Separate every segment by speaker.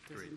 Speaker 1: Great.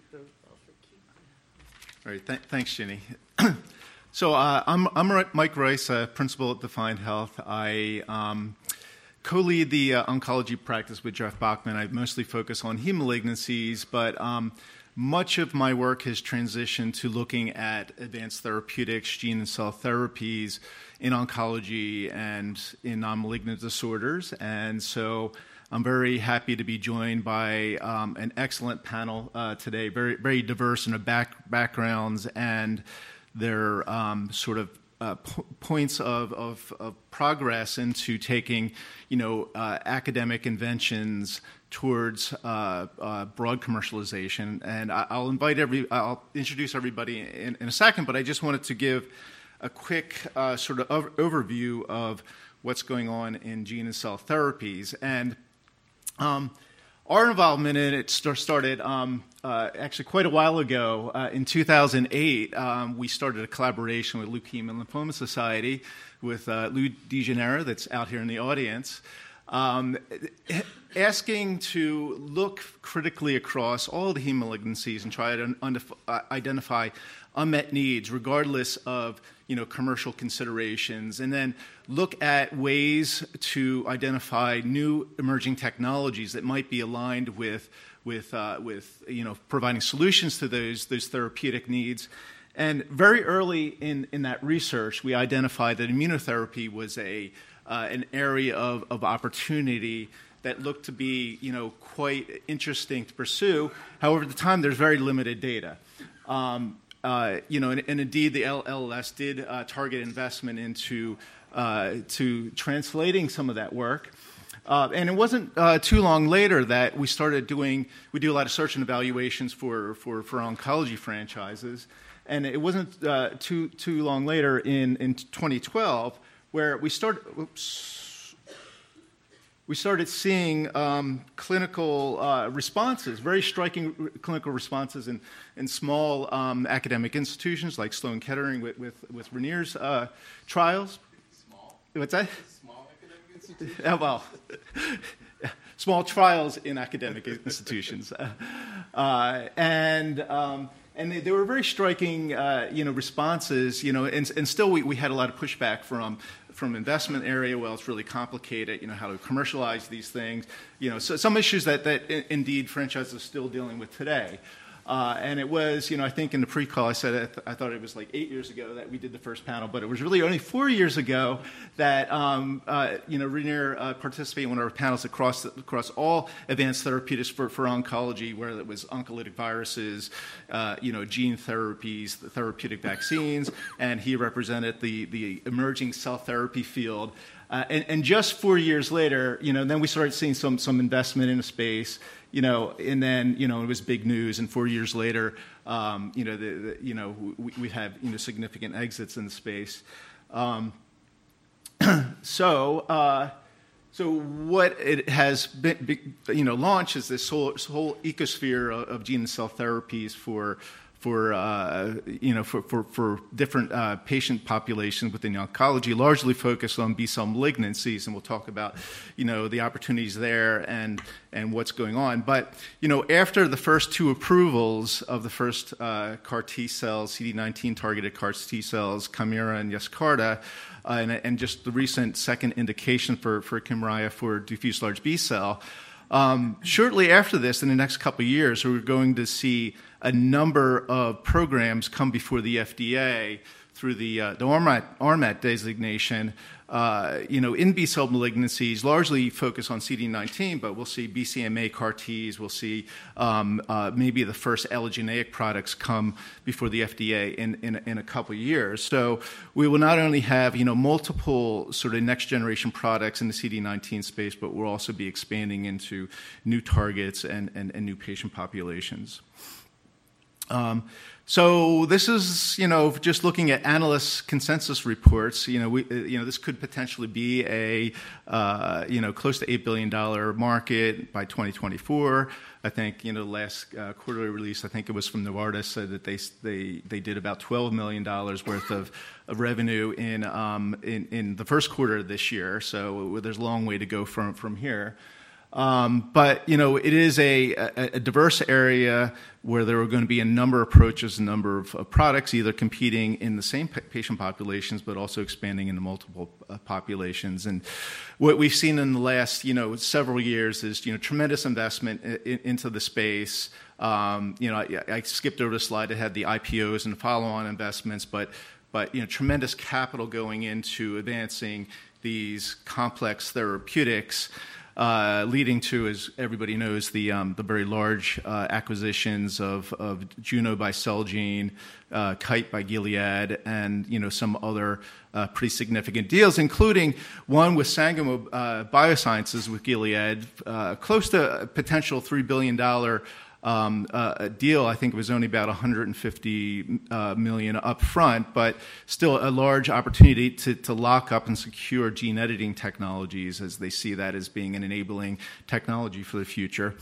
Speaker 2: All right, thanks, Ginny. So I'm Mike Rice, principal at Defined Health. I co-lead the oncology practice with Jeff Bachman. I mostly focus on heme malignancies, but much of my work has transitioned to looking at advanced therapeutics, gene and cell therapies in oncology and in non-malignant disorders. And so I'm very happy to be joined by an excellent panel today, very, very diverse in their backgrounds and their sort of points of progress into taking, academic inventions towards broad commercialization. And I'll introduce everybody in a second, but I just wanted to give a quick sort of overview of what's going on in gene and cell therapies. And our involvement in it started actually quite a while ago. In 2008, we started a collaboration with Leukemia and Lymphoma Society with Lou DeGeneres, that's out here in the audience, asking to look critically across all the heme malignancies and try to identify unmet needs, regardless of commercial considerations, and then look at ways to identify new emerging technologies that might be aligned with providing solutions to those therapeutic needs. And very early in that research, we identified that immunotherapy was an area of opportunity that looked to be quite interesting to pursue. However, at the time, there's very limited data. And indeed, the LLS did target investment into to translating some of that work. And it wasn't too long later that we do a lot of search and evaluations for oncology franchises. And it wasn't too long later in 2012 where we started seeing clinical responses, very striking clinical responses in small academic institutions like Sloan Kettering with Rainier's trials.
Speaker 1: Small?
Speaker 2: What's that?
Speaker 1: Small academic institutions?
Speaker 2: Small trials in academic institutions. And they were very striking, responses, and still we had a lot of pushback from investment area. Well, it's really complicated, how to commercialize these things, so some issues that indeed franchises are still dealing with today. And it was, I think in the pre-call I said I thought it was like 8 years ago that we did the first panel, but it was really only 4 years ago that Rainier participated in one of our panels across all advanced therapeutics for oncology, whether it was oncolytic viruses, gene therapies, the therapeutic vaccines, and he represented the emerging cell therapy field. And just 4 years later, then we started seeing some investment in the space. And then, it was big news. And 4 years later, we have, significant exits in the space. So what it has been, launched is this whole ecosphere of gene and cell therapies for different patient populations within oncology, largely focused on B-cell malignancies, and we'll talk about, the opportunities there and what's going on. But, after the first two approvals of the first CAR T cells, CD19 targeted CAR T cells, Kymriah and Yescarta, and just the recent second indication for Kymriah for diffuse large B-cell, shortly after this, in the next couple of years, we're going to see a number of programs come before the FDA through the RMAT designation, in B-cell malignancies, largely focused on CD19, but we'll see BCMA CAR Ts, we'll see maybe the first allogeneic products come before the FDA in a couple of years. So we will not only have, multiple sort of next-generation products in the CD19 space, but we'll also be expanding into new targets and new patient populations. So this is, just looking at analyst consensus reports. This could potentially be a, close to $8 billion market by 2024. I think, the last quarterly release, I think it was from Novartis, said that they did about $12 million worth of revenue in the first quarter of this year. So there's a long way to go from here. But, it is a diverse area where there are going to be a number of approaches, a number of products, either competing in the same patient populations, but also expanding into multiple populations. And what we've seen in the last, several years is, tremendous investment into the space. I skipped over the slide that had the IPOs and follow-on investments, but tremendous capital going into advancing these complex therapeutics, leading to, as everybody knows, the very large acquisitions of Juno by Celgene, Kite by Gilead, and some other pretty significant deals, including one with Sangamo Biosciences with Gilead, close to a potential $3 billion deal. I think it was only about $150 million up front, but still a large opportunity to lock up and secure gene editing technologies, as they see that as being an enabling technology for the future.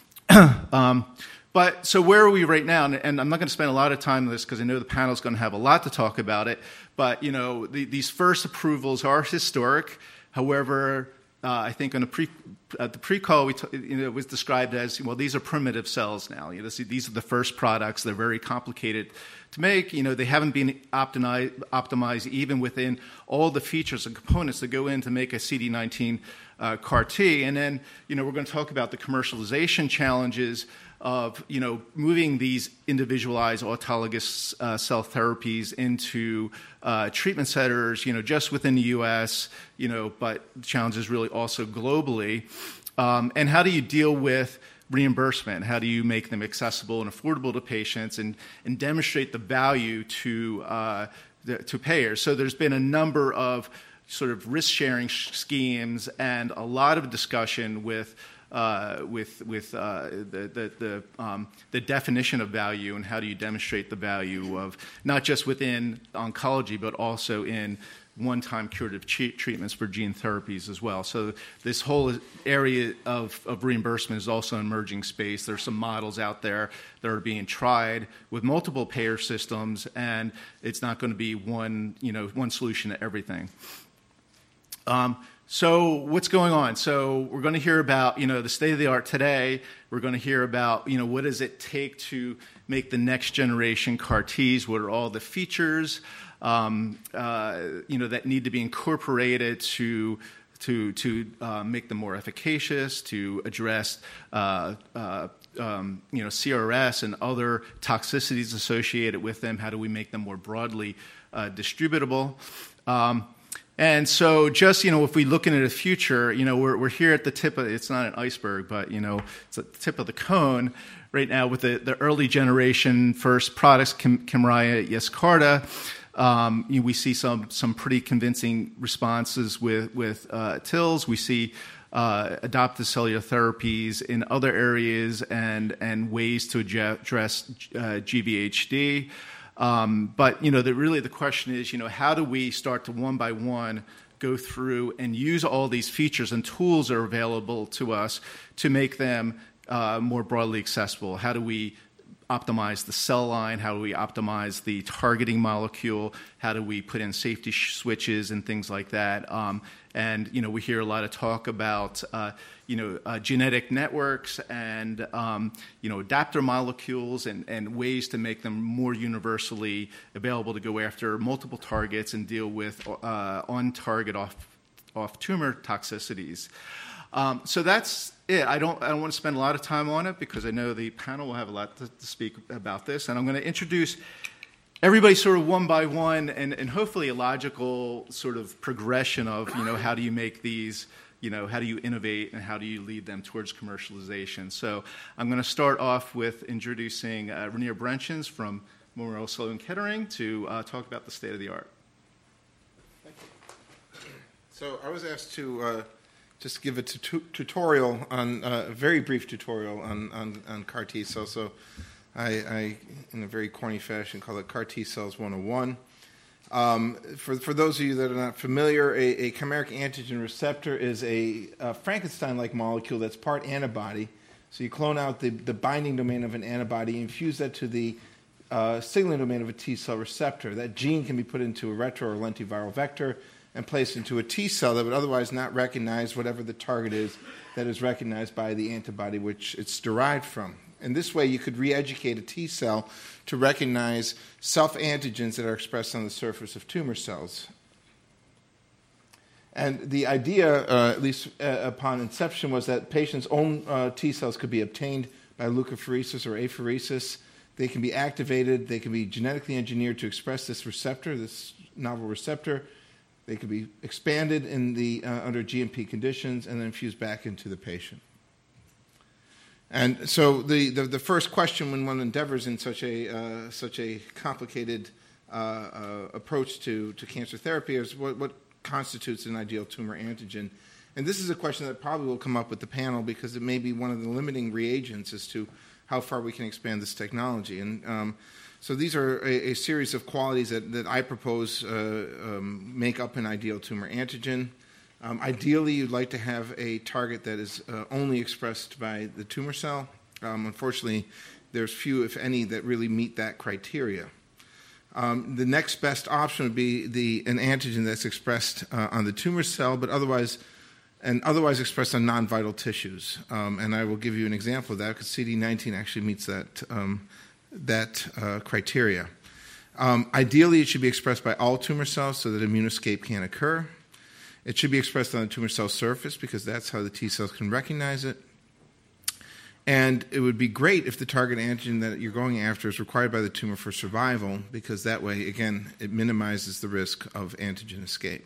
Speaker 2: But so where are we right now? And I'm not going to spend a lot of time on this because I know the panel is going to have a lot to talk about it. But these first approvals are historic. However, I think on the pre-call, it was described as, well, these are primitive cells now. These are the first products. They're very complicated to make. They haven't been optimized even within all the features and components that go in to make a CD19 CAR T. And then, we're going to talk about the commercialization challenges of, moving these individualized autologous cell therapies into treatment centers, just within the U.S., but the challenge is really also globally. And how do you deal with reimbursement? How do you make them accessible and affordable to patients and demonstrate the value to payers? So there's been a number of sort of risk-sharing schemes and a lot of discussion with the definition of value and how do you demonstrate the value of not just within oncology, but also in one-time curative treatments for gene therapies as well. So this whole area of reimbursement is also an emerging space. There's some models out there that are being tried with multiple payer systems, and it's not going to be one solution to everything. So what's going on? So we're going to hear about, the state of the art today. We're going to hear about, what does it take to make the next generation CAR Ts? What are all the features, that need to be incorporated to make them more efficacious, to address, CRS and other toxicities associated with them? How do we make them more broadly distributable? And so just, if we look into the future, we're here at the tip of, it's not an iceberg, but, it's at the tip of the cone right now with the early generation first products, Kymriah, Yescarta. We see some pretty convincing responses with TILs. We see adoptive cellular therapies in other areas and ways to address GVHD. But, really the question is, how do we start to one by one go through and use all these features and tools that are available to us to make them more broadly accessible? How do we optimize the cell line? How do we optimize the targeting molecule? How do we put in safety switches and things like that? And, we hear a lot of talk about, genetic networks and, adapter molecules and ways to make them more universally available to go after multiple targets and deal with on-target, off-tumor toxicities. So that's it. I don't want to spend a lot of time on it because I know the panel will have a lot to speak about this. And I'm going to introduce everybody sort of one by one and hopefully a logical sort of progression of, how do you make these, how do you innovate and how do you lead them towards commercialization? So I'm going to start off with introducing Reinier Brentjens from Memorial Sloan Kettering to talk about the state of the art.
Speaker 3: Thank you. So I was asked to just give a tutorial on a very brief tutorial on CAR T cells. So I, in a very corny fashion, call it CAR T cells 101. For those of you that are not familiar, a chimeric antigen receptor is a Frankenstein-like molecule that's part antibody. So you clone out the binding domain of an antibody, infuse that to the signaling domain of a T cell receptor. That gene can be put into a retro or lentiviral vector, and placed into a T cell that would otherwise not recognize whatever the target is that is recognized by the antibody which it's derived from. In this way, you could re-educate a T cell to recognize self-antigens that are expressed on the surface of tumor cells. And the idea, at least upon inception, was that patients' own T cells could be obtained by leukapheresis or apheresis. They can be activated. They can be genetically engineered to express this receptor, this novel receptor. They could be expanded in under GMP conditions and then fused back into the patient. And so the first question when one endeavors in such a complicated approach to cancer therapy is what constitutes an ideal tumor antigen? And this is a question that probably will come up with the panel because it may be one of the limiting reagents as to how far we can expand this technology. And so these are a series of qualities that I propose make up an ideal tumor antigen. Ideally, you'd like to have a target that is only expressed by the tumor cell. Unfortunately, there's few, if any, that really meet that criteria. The next best option would be an antigen that's expressed on the tumor cell, but otherwise expressed on non-vital tissues. And I will give you an example of that because CD19 actually meets that criteria. Ideally, it should be expressed by all tumor cells so that immune escape can occur. It should be expressed on the tumor cell surface because that's how the T cells can recognize it. And it would be great if the target antigen that you're going after is required by the tumor for survival because that way, again, it minimizes the risk of antigen escape.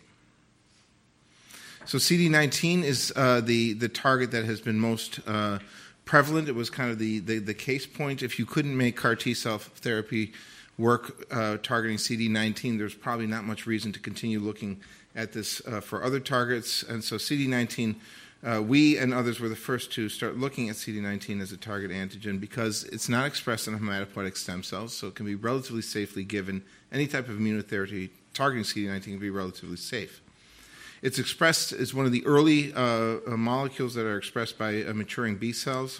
Speaker 3: So CD19 is the target that has been most prevalent. It was kind of the case point. If you couldn't make CAR T-cell therapy work targeting CD19, there's probably not much reason to continue looking at this for other targets. And so CD19, we and others were the first to start looking at CD19 as a target antigen because it's not expressed on hematopoietic stem cells, so it can be relatively safely given. Any type of immunotherapy targeting CD19 can be relatively safe. It's expressed as one of the early molecules that are expressed by maturing B cells.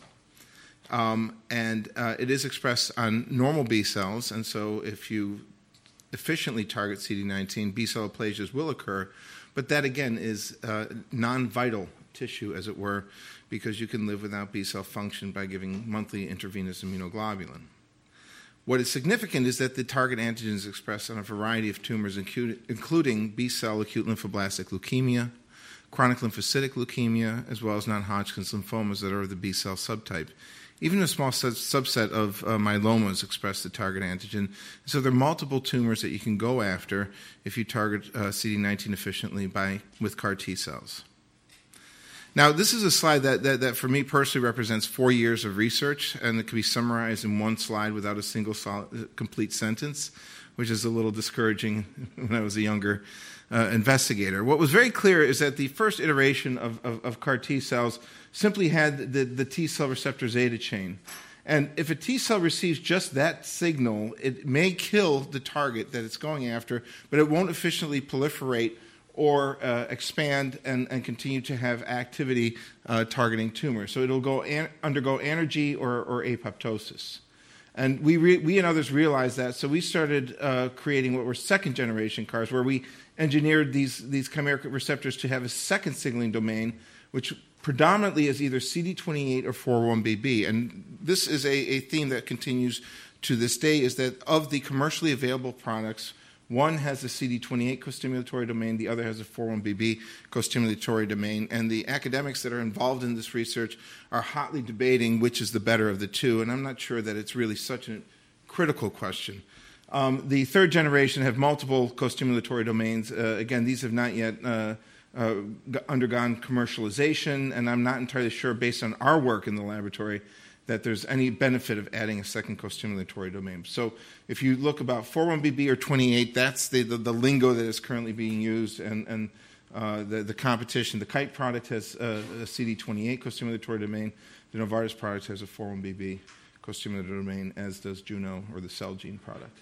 Speaker 3: And it is expressed on normal B cells, and so if you efficiently target CD19, B-cell aplasias will occur, but that, again, is non-vital tissue, as it were, because you can live without B-cell function by giving monthly intravenous immunoglobulin. What is significant is that the target antigen is expressed on a variety of tumors, including B-cell acute lymphoblastic leukemia, chronic lymphocytic leukemia, as well as non-Hodgkin's lymphomas that are the B-cell subtype. Even a small subset of myelomas express the target antigen. So there are multiple tumors that you can go after if you target CD19 efficiently with CAR T cells. Now, this is a slide that for me personally represents 4 years of research, and it can be summarized in one slide without a single complete sentence, which is a little discouraging when I was a younger investigator. What was very clear is that the first iteration of CAR T cells simply had the T cell receptor zeta chain. And if a T cell receives just that signal, it may kill the target that it's going after, but it won't efficiently proliferate or expand and continue to have activity targeting tumors. So it'll undergo anergy or apoptosis. And we and others realized that, so we started creating what were second-generation CARs, where we engineered these chimeric receptors to have a second signaling domain, which predominantly is either CD28 or 401BB. And this is a theme that continues to this day, is that of the commercially available products, one has a CD28 costimulatory domain, the other has a 401BB costimulatory domain, and the academics that are involved in this research are hotly debating which is the better of the two, and I'm not sure that it's really such a critical question. The third generation have multiple costimulatory domains. Again, these have not yet undergone commercialization, and I'm not entirely sure, based on our work in the laboratory, that there's any benefit of adding a second costimulatory domain. So if you look about 41BB or 28, that's the lingo that is currently being used, and the competition. The Kite product has a CD28 costimulatory domain. The Novartis product has a 41BB costimulatory domain, as does Juno or the Celgene product.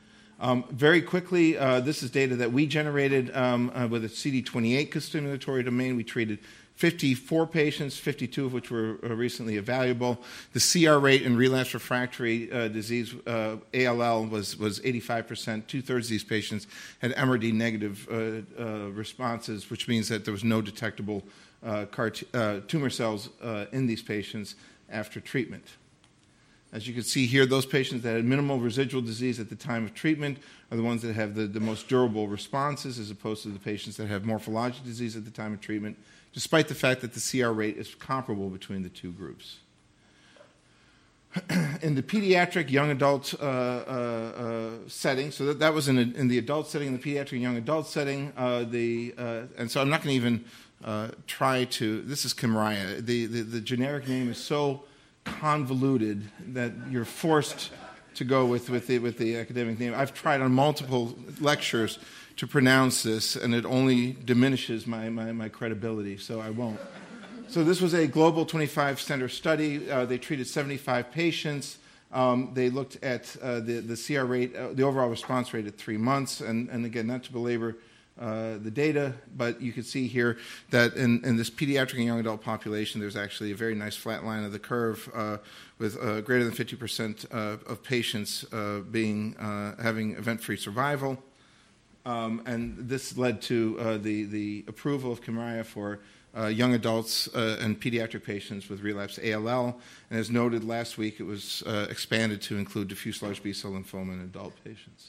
Speaker 3: Very quickly, this is data that we generated with a CD28 costimulatory domain. We treated 54 patients, 52 of which were recently evaluable. The CR rate in relapse refractory disease, ALL, was 85%. Two-thirds of these patients had MRD negative responses, which means that there was no detectable tumor cells in these patients after treatment. As you can see here, those patients that had minimal residual disease at the time of treatment are the ones that have the most durable responses, as opposed to the patients that have morphologic disease at the time of treatment, despite the fact that the CR rate is comparable between the two groups. In the pediatric young adult setting, so that was in the adult setting, in the pediatric young adult setting, and so I'm not going to even try to, this is Kymriah. The generic name is so convoluted that you're forced to go with the academic name. I've tried on multiple lectures to pronounce this, and it only diminishes my credibility, so I won't. So this was a global 25-center study. They treated 75 patients. They looked at the CR rate, the overall response rate at 3 months, and again, not to belabor the data, but you can see here that in this pediatric and young adult population, there's actually a very nice flat line of the curve with greater than 50% of patients having event-free survival. And this led to the approval of Kymriah for young adults and pediatric patients with relapsed ALL. And as noted last week, it was expanded to include diffuse large B-cell lymphoma in adult patients.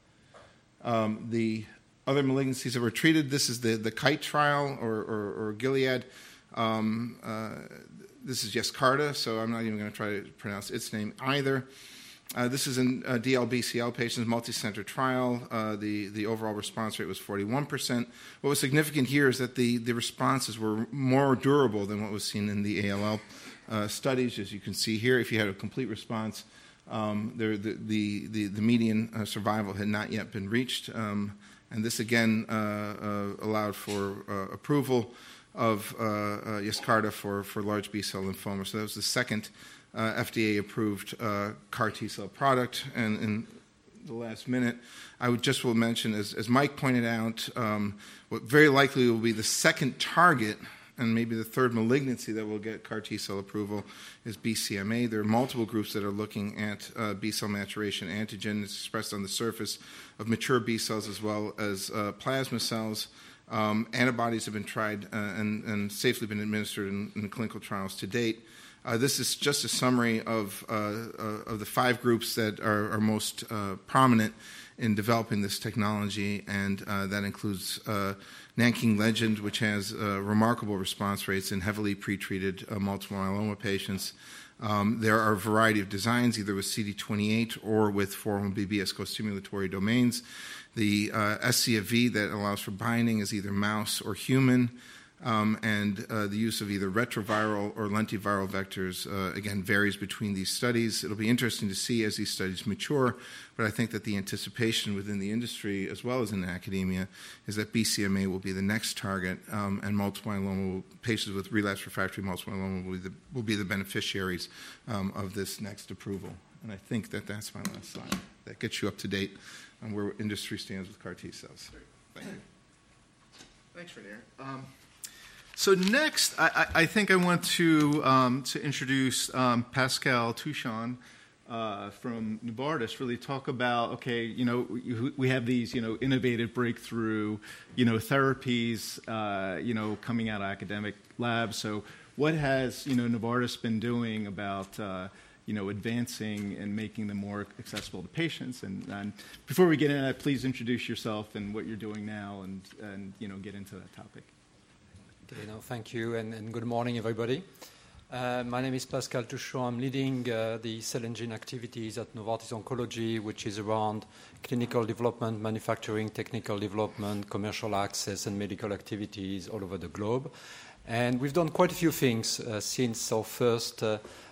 Speaker 3: The other malignancies that were treated, this is the KITE trial or Gilead. This is Yescarta, so I'm not even going to try to pronounce its name either. This is in DLBCL patients, multi-center trial. The overall response rate was 41%. What was significant here is that the responses were more durable than what was seen in the ALL studies. As you can see here, if you had a complete response, the median survival had not yet been reached. And this again allowed for approval of Yescarta for large B-cell lymphoma. So that was the second FDA-approved CAR T-cell product. And in the last minute, I will mention, as Mike pointed out, what very likely will be the second target and maybe the third malignancy that will get CAR T-cell approval is BCMA. There are multiple groups that are looking at B-cell maturation antigen. It's expressed on the surface of mature B-cells as well as plasma cells. Antibodies have been tried and safely been administered in clinical trials to date. This is just a summary of the 5 groups that are most prominent in developing this technology, and that includes Nanking Legend, which has remarkable response rates in heavily pretreated multiple myeloma patients. There are a variety of designs, either with CD28 or with 4-1BB co-stimulatory domains. The scFv that allows for binding is either mouse or human. And the use of either retroviral or lentiviral vectors, again, varies between these studies. It'll be interesting to see as these studies mature, but I think that the anticipation within the industry as well as in academia is that BCMA will be the next target, and multiple myeloma, patients with relapsed refractory multiple myeloma will be the beneficiaries of this next approval. And I think that that's my last slide. That gets you up to date on where industry stands with CAR T-cells. Thank you.
Speaker 2: Thanks, Ranier. So next, I think I want to introduce Pascal Touchon from Novartis. Really talk about we have these innovative breakthrough therapies coming out of academic labs. So what has Novartis been doing about advancing and making them more accessible to patients? And before we get into that, please introduce yourself and what you're doing now, and get into that topic.
Speaker 4: Thank you, and good morning, everybody. My name is Pascal Touchon. I'm leading the cell and gene activities at Novartis Oncology, which is around clinical development, manufacturing, technical development, commercial access, and medical activities all over the globe. And we've done quite a few things since our first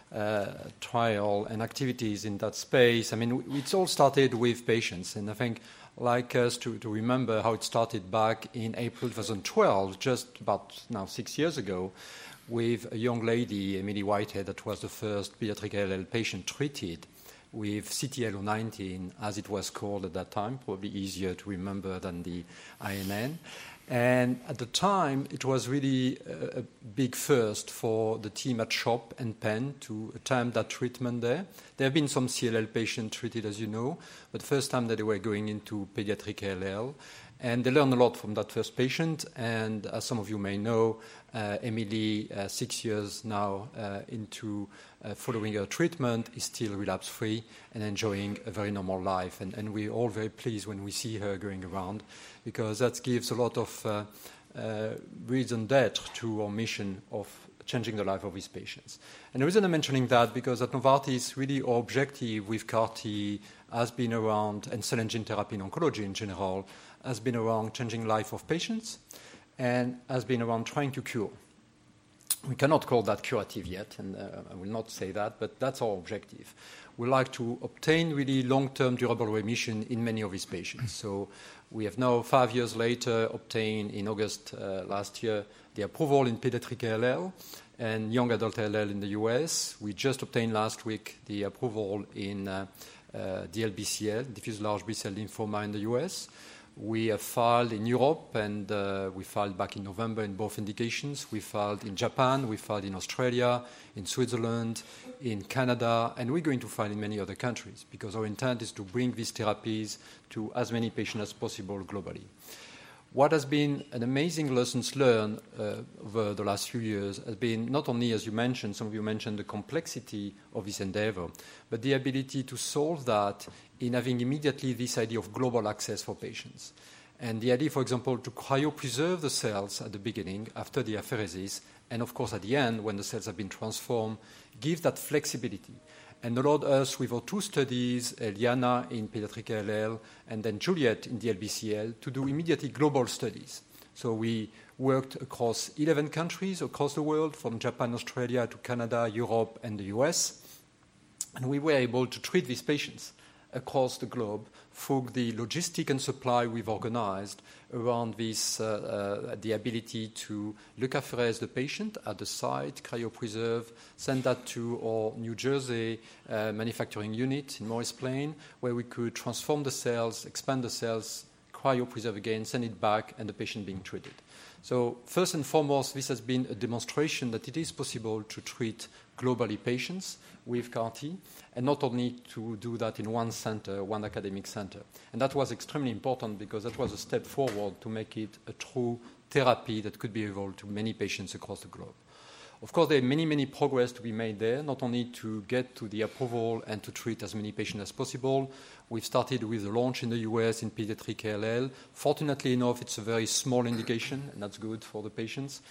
Speaker 4: trial and activities in that space. I mean, it's all started with patients, and I think like us to remember how it started back in April 2012, just about now 6 years ago, with a young lady, Emily Whitehead, that was the first pediatric ALL patient treated with CTL019, as it was called at that time, probably easier to remember than the INN. And at the time, it was really a big first for the team at CHOP and Penn to attempt that treatment there. There have been some CLL patients treated, as you know, but the first time that they were going into pediatric ALL. And they learned a lot from that first patient. And as some of you may know, Emily, 6 years now into following her treatment, is still relapse-free and enjoying a very normal life. And we're all very pleased when we see her going around, because that gives a lot of reason depth to our mission of changing the life of these patients. And the reason I'm mentioning that, because at Novartis, really our objective with CAR-T has been around, and cell and gene therapy in oncology in general, has been around changing life of patients and has been around trying to cure. We cannot call that curative yet, and I will not say that, but that's our objective. We like to obtain really long-term durable remission in many of these patients. So we have now, 5 years later, obtained in August last year the approval in pediatric ALL and young adult ALL in the US. We just obtained last week the approval in DLBCL, diffuse large B-cell lymphoma in the US. We have filed in Europe, and we filed back in November in both indications. We filed in Japan, we filed in Australia, in Switzerland, in Canada, and we're going to file in many other countries, because our intent is to bring these therapies to as many patients as possible globally. What has been an amazing lessons learned over the last few years has been not only, as you mentioned, some of you mentioned the complexity of this endeavor, but the ability to solve that in having immediately this idea of global access for patients. And the idea, for example, to cryopreserve the cells at the beginning, after the apheresis, and of course at the end, when the cells have been transformed, give that flexibility. And allowed us, with our 2 studies, Eliana in pediatric ALL and then Juliet in DLBCL, to do immediately global studies. So we worked across 11 countries across the world, from Japan, Australia to Canada, Europe, and the US. And we were able to treat these patients across the globe through the logistic and supply we've organized around this, the ability to leukapherese the patient at the site, cryopreserve, send that to our New Jersey manufacturing unit in Morris Plain, where we could transform the cells, expand the cells, cryopreserve again, send it back, and the patient being treated. So first and foremost, this has been a demonstration that it is possible to treat globally patients with CAR-T, and not only to do that in one center, one academic center. And that was extremely important, because that was a step forward to make it a true therapy that could be available to many patients across the globe. Of course, there are many, many progress to be made there, not only to get to the approval and to treat as many patients as possible. We've started with the launch in the US in pediatric ALL. Fortunately enough, it's a very small indication, and that's good for the patients.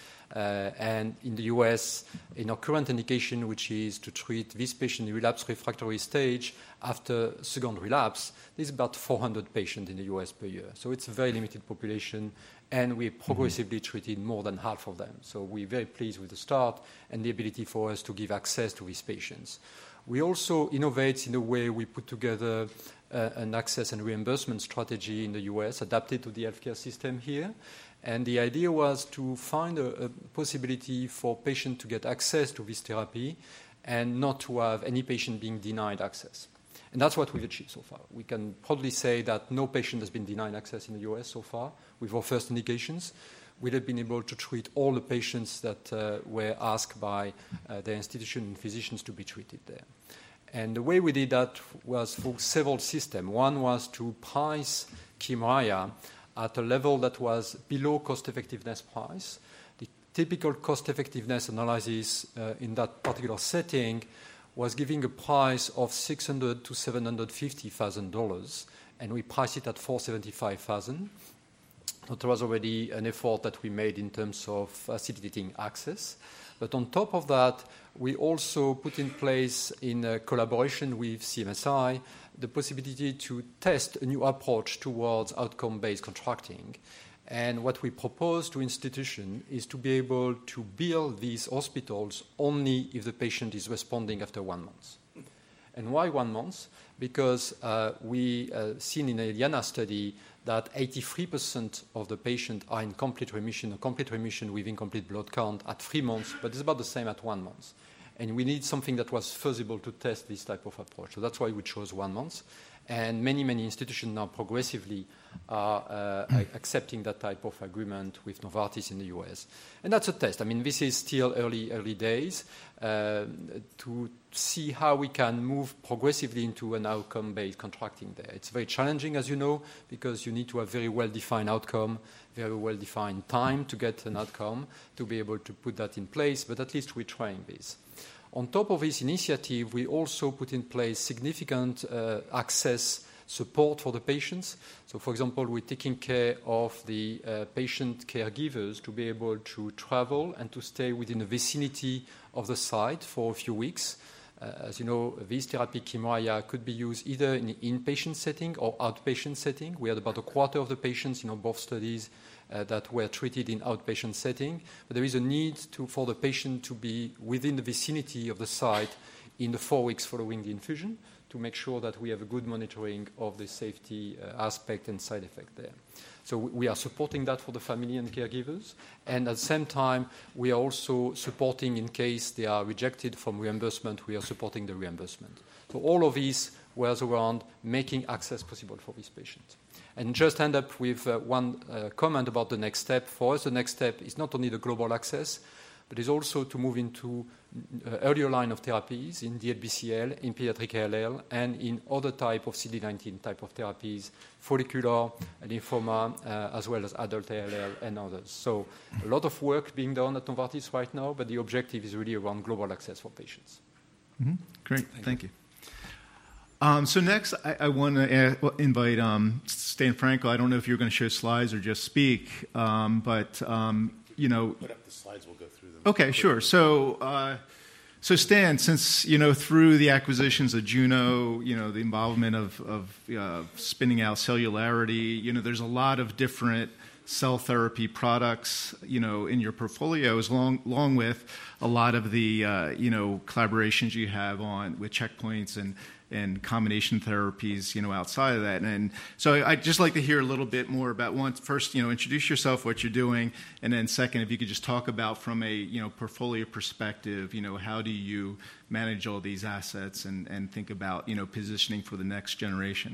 Speaker 4: And in the US, in our current indication, which is to treat this patient in relapse refractory stage after second relapse, there's about 400 patients in the US per year. So it's a very limited population, and we progressively treated more than half of them. So we're very pleased with the start and the ability for us to give access to these patients. We also innovate in the way we put together an access and reimbursement strategy in the US, adapted to the healthcare system here. And the idea was to find a possibility for patients to get access to this therapy and not to have any patient being denied access. And that's what we've achieved so far. We can proudly say that no patient has been denied access in the US so far with our first indications. We have been able to treat all the patients that were asked by their institution and physicians to be treated there. And the way we did that was through several systems. One was to price Kymriah at a level that was below cost-effectiveness price. The typical cost-effectiveness analysis in that particular setting was giving a price of $600,000 to $750,000, and we priced it at $475,000. That was already an effort that we made in terms of facilitating access. But on top of that, we also put in place, in a collaboration with CMSI, the possibility to test a new approach towards outcome-based contracting. And what we propose to institutions is to be able to bill these hospitals only if the patient is responding after 1 month. And why 1 month? Because we seen in a Eliana study that 83% of the patients are in complete remission, a complete remission with incomplete blood count at 3 months, but it's about the same at 1 month. And we need something that was feasible to test this type of approach. So that's why we chose 1 month. And many, many institutions now progressively are accepting that type of agreement with Novartis in the US. And that's a test. I mean, this is still early days to see how we can move progressively into an outcome-based contracting there. It's very challenging, as you know, because you need to have very well-defined outcome, very well-defined time to get an outcome to be able to put that in place, but at least we're trying this. On top of this initiative, we also put in place significant access support for the patients. So, for example, we're taking care of the patient caregivers to be able to travel and to stay within the vicinity of the site for a few weeks. As you know, this therapy, Kymriah, could be used either in the inpatient setting or outpatient setting. We had about a quarter of the patients in both studies that were treated in outpatient setting. But there is a need for the patient to be within the vicinity of the site in the 4 weeks following the infusion to make sure that we have a good monitoring of the safety aspect and side effect there. So we are supporting that for the family and caregivers. And at the same time, we are also supporting, in case they are rejected from reimbursement, we are supporting the reimbursement. So all of these was around making access possible for these patients. And just end up with one comment about the next step. For us, the next step is not only the global access, but is also to move into earlier line of therapies in DLBCL, in pediatric ALL, and in other type of CD19 type of therapies, follicular lymphoma, as well as adult ALL and others. So a lot of work being done at Novartis right now, but the objective is really around global access for patients.
Speaker 2: Mm-hmm. Great, thank you. So next, I want to invite Stan Frankel. I don't know if you're going to show slides or just speak, but you know.
Speaker 5: Put up the slides, we'll go through them.
Speaker 2: Okay, sure. So Stan, since through the acquisitions of Juno, the involvement of spinning out Cellularity, there's a lot of different cell therapy products, in your portfolios, along with a lot of the collaborations you have with checkpoints and combination therapies, outside of that. And so I'd just like to hear a little bit more about first, introduce yourself, what you're doing, and then second, if you could just talk about from a, portfolio perspective, how do you manage all these assets and think about, positioning for the next generation?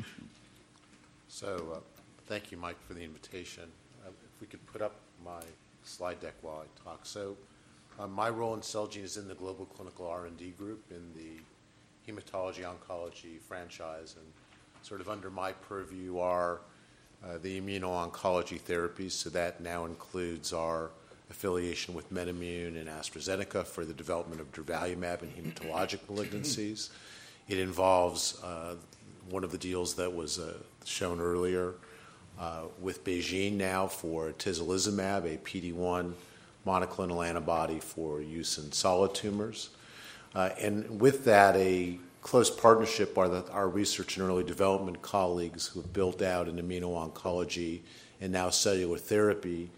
Speaker 5: So thank you, Mike, for the invitation. If we could put up my slide deck while I talk. So my role in Celgene is in the Global Clinical R&D Group in the hematology oncology franchise, and sort of under my purview are the immuno-oncology therapies. So that now includes our affiliation with MedImmune and AstraZeneca for the development of durvalumab in hematologic malignancies. It involves one of the deals that was shown earlier with BeiGene now for atezolizumab, a PD-1 monoclonal antibody for use in solid tumors. And with that, a close partnership are our research and early development colleagues who have built out an immuno-oncology and now cellular therapy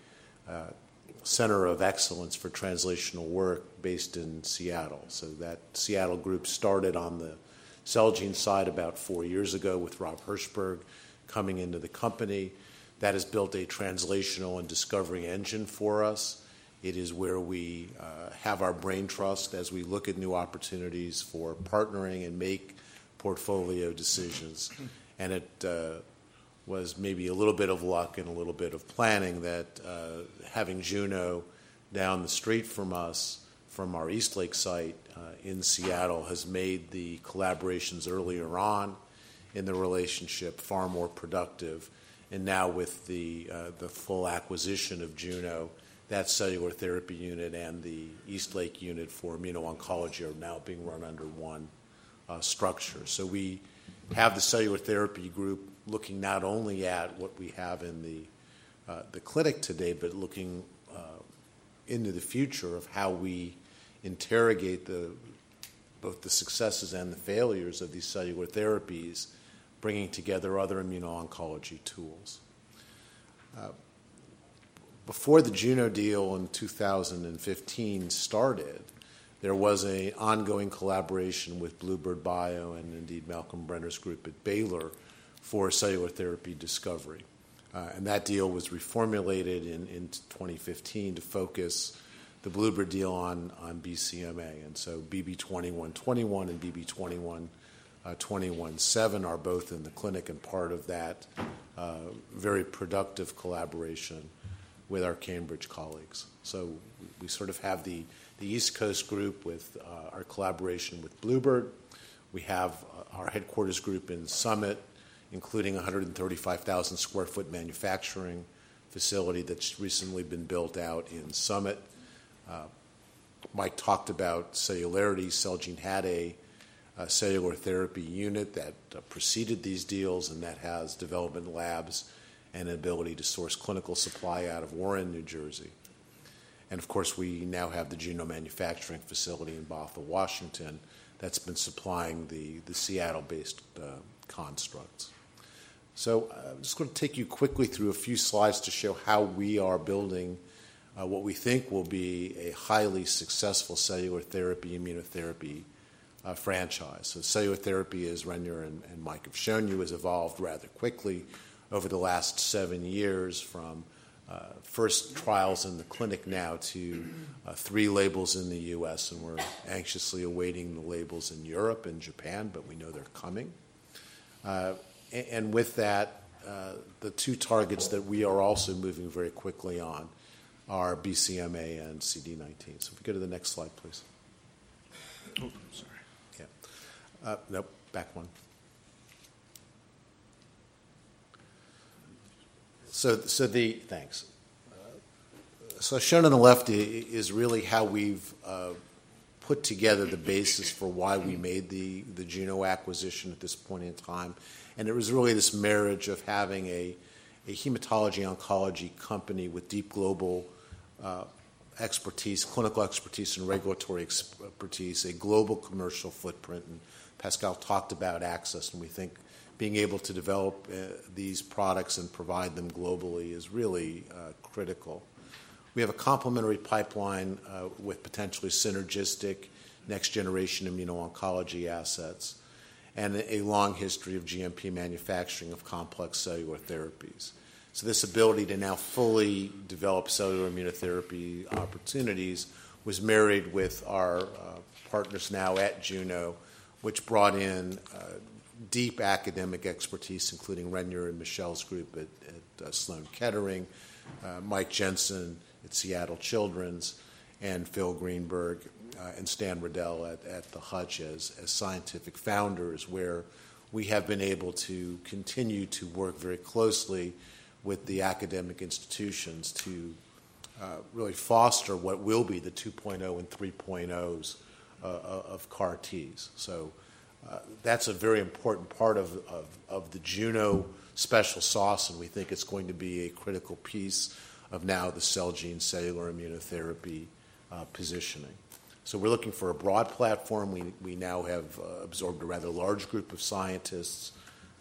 Speaker 5: center of excellence for translational work based in Seattle. So that Seattle group started on the Celgene side about 4 years ago with Rob Hirschberg coming into the company. That has built a translational and discovery engine for us. It is where we have our brain trust as we look at new opportunities for partnering and make portfolio decisions. And it was maybe a little bit of luck and a little bit of planning that having Juno down the street from us, from our Eastlake site in Seattle, has made the collaborations earlier on in the relationship far more productive. And now with the full acquisition of Juno, that cellular therapy unit and the Eastlake unit for immuno-oncology are now being run under one structure. So we have the cellular therapy group looking not only at what we have in the clinic today, but looking into the future of how we interrogate both the successes and the failures of these cellular therapies, bringing together other immuno-oncology tools. Before the Juno deal in 2015 started, there was an ongoing collaboration with Bluebird Bio and indeed Malcolm Brenner's group at Baylor for cellular therapy discovery. And that deal was reformulated in 2015 to focus the Bluebird deal on BCMA. And so BB2121 and BB2117 are both in the clinic and part of that very productive collaboration with our Cambridge colleagues. So we sort of have the East Coast group with our collaboration with Bluebird. We have our headquarters group in Summit, including a 135,000 square foot manufacturing facility that's recently been built out in Summit. Mike talked about Cellularity. Celgene had a cellular therapy unit that preceded these deals, and that has development labs and an ability to source clinical supply out of Warren, New Jersey. And of course, we now have the Juno manufacturing facility in Bothell, Washington, that's been supplying the Seattle-based constructs. So I'm just going to take you quickly through a few slides to show how we are building what we think will be a highly successful cellular therapy, immunotherapy franchise. So cellular therapy, as Renier and Mike have shown you, has evolved rather quickly over the last 7 years, from first trials in the clinic now to 3 labels in the U.S., and we're anxiously awaiting the labels in Europe and Japan, but we know they're coming. And with that, the 2 targets that we are also moving very quickly on are BCMA and CD19. So if we go to the next slide, please.
Speaker 3: Oh, sorry.
Speaker 5: Yeah. Nope, back one. Thanks. So shown on the left is really how we've put together the basis for why we made the Juno acquisition at this point in time. And it was really this marriage of having a hematology oncology company with deep global expertise, clinical expertise, and regulatory expertise, a global commercial footprint. And Pascal talked about access, and we think being able to develop these products and provide them globally is really critical. We have a complementary pipeline with potentially synergistic next-generation immuno-oncology assets, and a long history of GMP manufacturing of complex cellular therapies. So this ability to now fully develop cellular immunotherapy opportunities was married with our partners now at Juno, which brought in deep academic expertise, including Renier and Michelle's group at Sloan Kettering, Mike Jensen at Seattle Children's, and Phil Greenberg and Stan Riddell at the Hutch as scientific founders, where we have been able to continue to work very closely with the academic institutions to really foster what will be the 2.0 and 3.0s of CAR-Ts. So that's a very important part of the Juno special sauce, and we think it's going to be a critical piece of now the Celgene cellular immunotherapy positioning. So we're looking for a broad platform. We now have absorbed a rather large group of scientists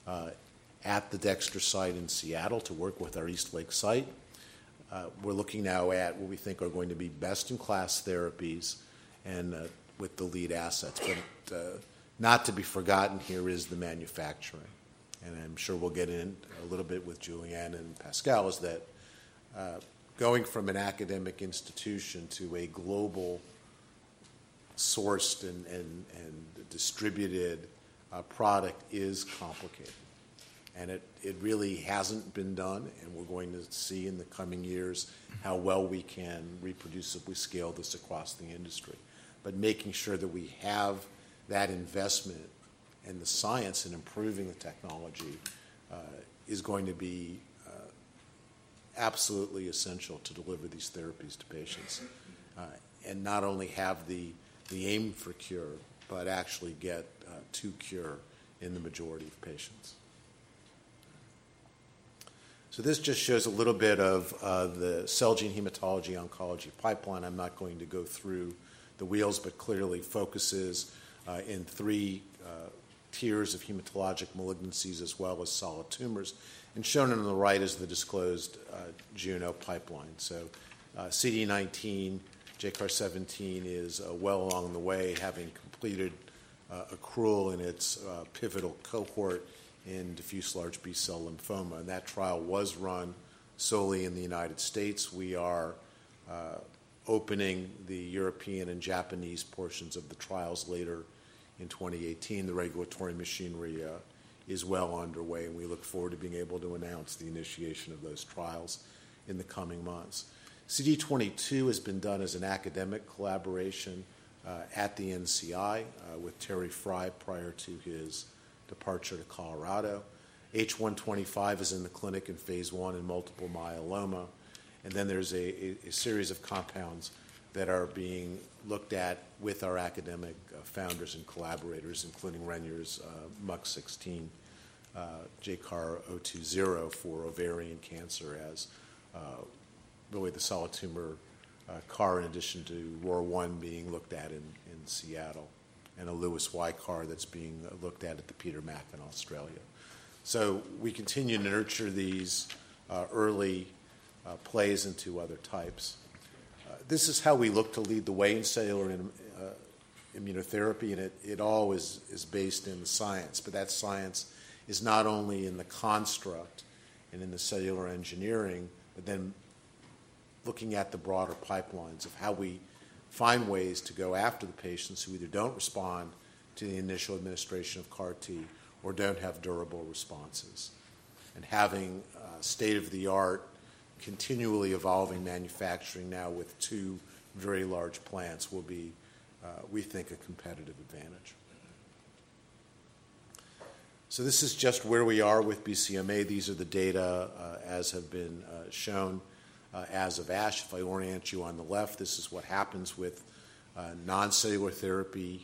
Speaker 5: at the Dexter site in Seattle to work with our Eastlake site. We're looking now at what we think are going to be best-in-class therapies and with the lead assets. But not to be forgotten here is the manufacturing. And I'm sure we'll get in a little bit with Julianne and Pascal, is that going from an academic institution to a global sourced and distributed product is complicated. And it really hasn't been done, and we're going to see in the coming years how well we can reproducibly scale this across the industry. But making sure that we have that investment and the science in improving the technology is going to be absolutely essential to deliver these therapies to patients, and not only have the aim for cure, but actually get to cure in the majority of patients. So this just shows a little bit of the Celgene hematology oncology pipeline. I'm not going to go through the wheels, but clearly focuses in 3 tiers of hematologic malignancies as well as solid tumors. And shown on the right is the disclosed Juno pipeline. So CD19, JCAR17 is well along the way, having completed accrual in its pivotal cohort in diffuse large B-cell lymphoma. And that trial was run solely in the United States. We are opening the European and Japanese portions of the trials later in 2018. The regulatory machinery is well underway, and we look forward to being able to announce the initiation of those trials in the coming months. CD22 has been done as an academic collaboration at the NCI with Terry Fry prior to his departure to Colorado. H125 is in the clinic in phase 1 in multiple myeloma. And then there's a series of compounds that are being looked at with our academic founders and collaborators, including Renier's MUC16, JCAR020 for ovarian cancer as really the solid tumor CAR, in addition to ROR1 being looked at in Seattle, and a Lewis Y CAR that's being looked at the Peter Mac in Australia. So we continue to nurture these early plays into other types. This is how we look to lead the way in cellular immunotherapy, and it all is based in the science. But that science is not only in the construct and in the cellular engineering, but then looking at the broader pipelines of how we find ways to go after the patients who either don't respond to the initial administration of CAR-T or don't have durable responses. And having state-of-the-art, continually evolving manufacturing now with 2 very large plants will be, we think, a competitive advantage. So this is just where we are with BCMA. These are the data as have been shown as of ASH. If I orient you on the left, this is what happens with non-cellular therapy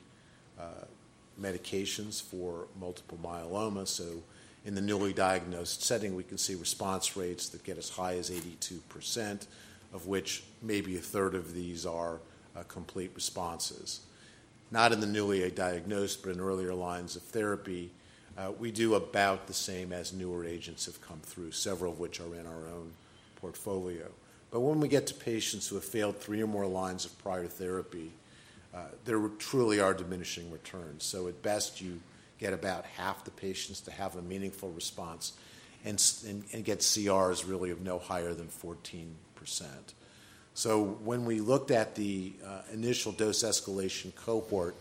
Speaker 5: medications for multiple myeloma. So in the newly diagnosed setting, we can see response rates that get as high as 82%, of which maybe a third of these are complete responses. Not in the newly diagnosed, but in earlier lines of therapy, we do about the same as newer agents have come through, several of which are in our own portfolio. But when we get to patients who have failed 3 or more lines of prior therapy, there truly are diminishing returns. So at best, you get about half the patients to have a meaningful response and get CRs really of no higher than 14%. So when we looked at the initial dose escalation cohort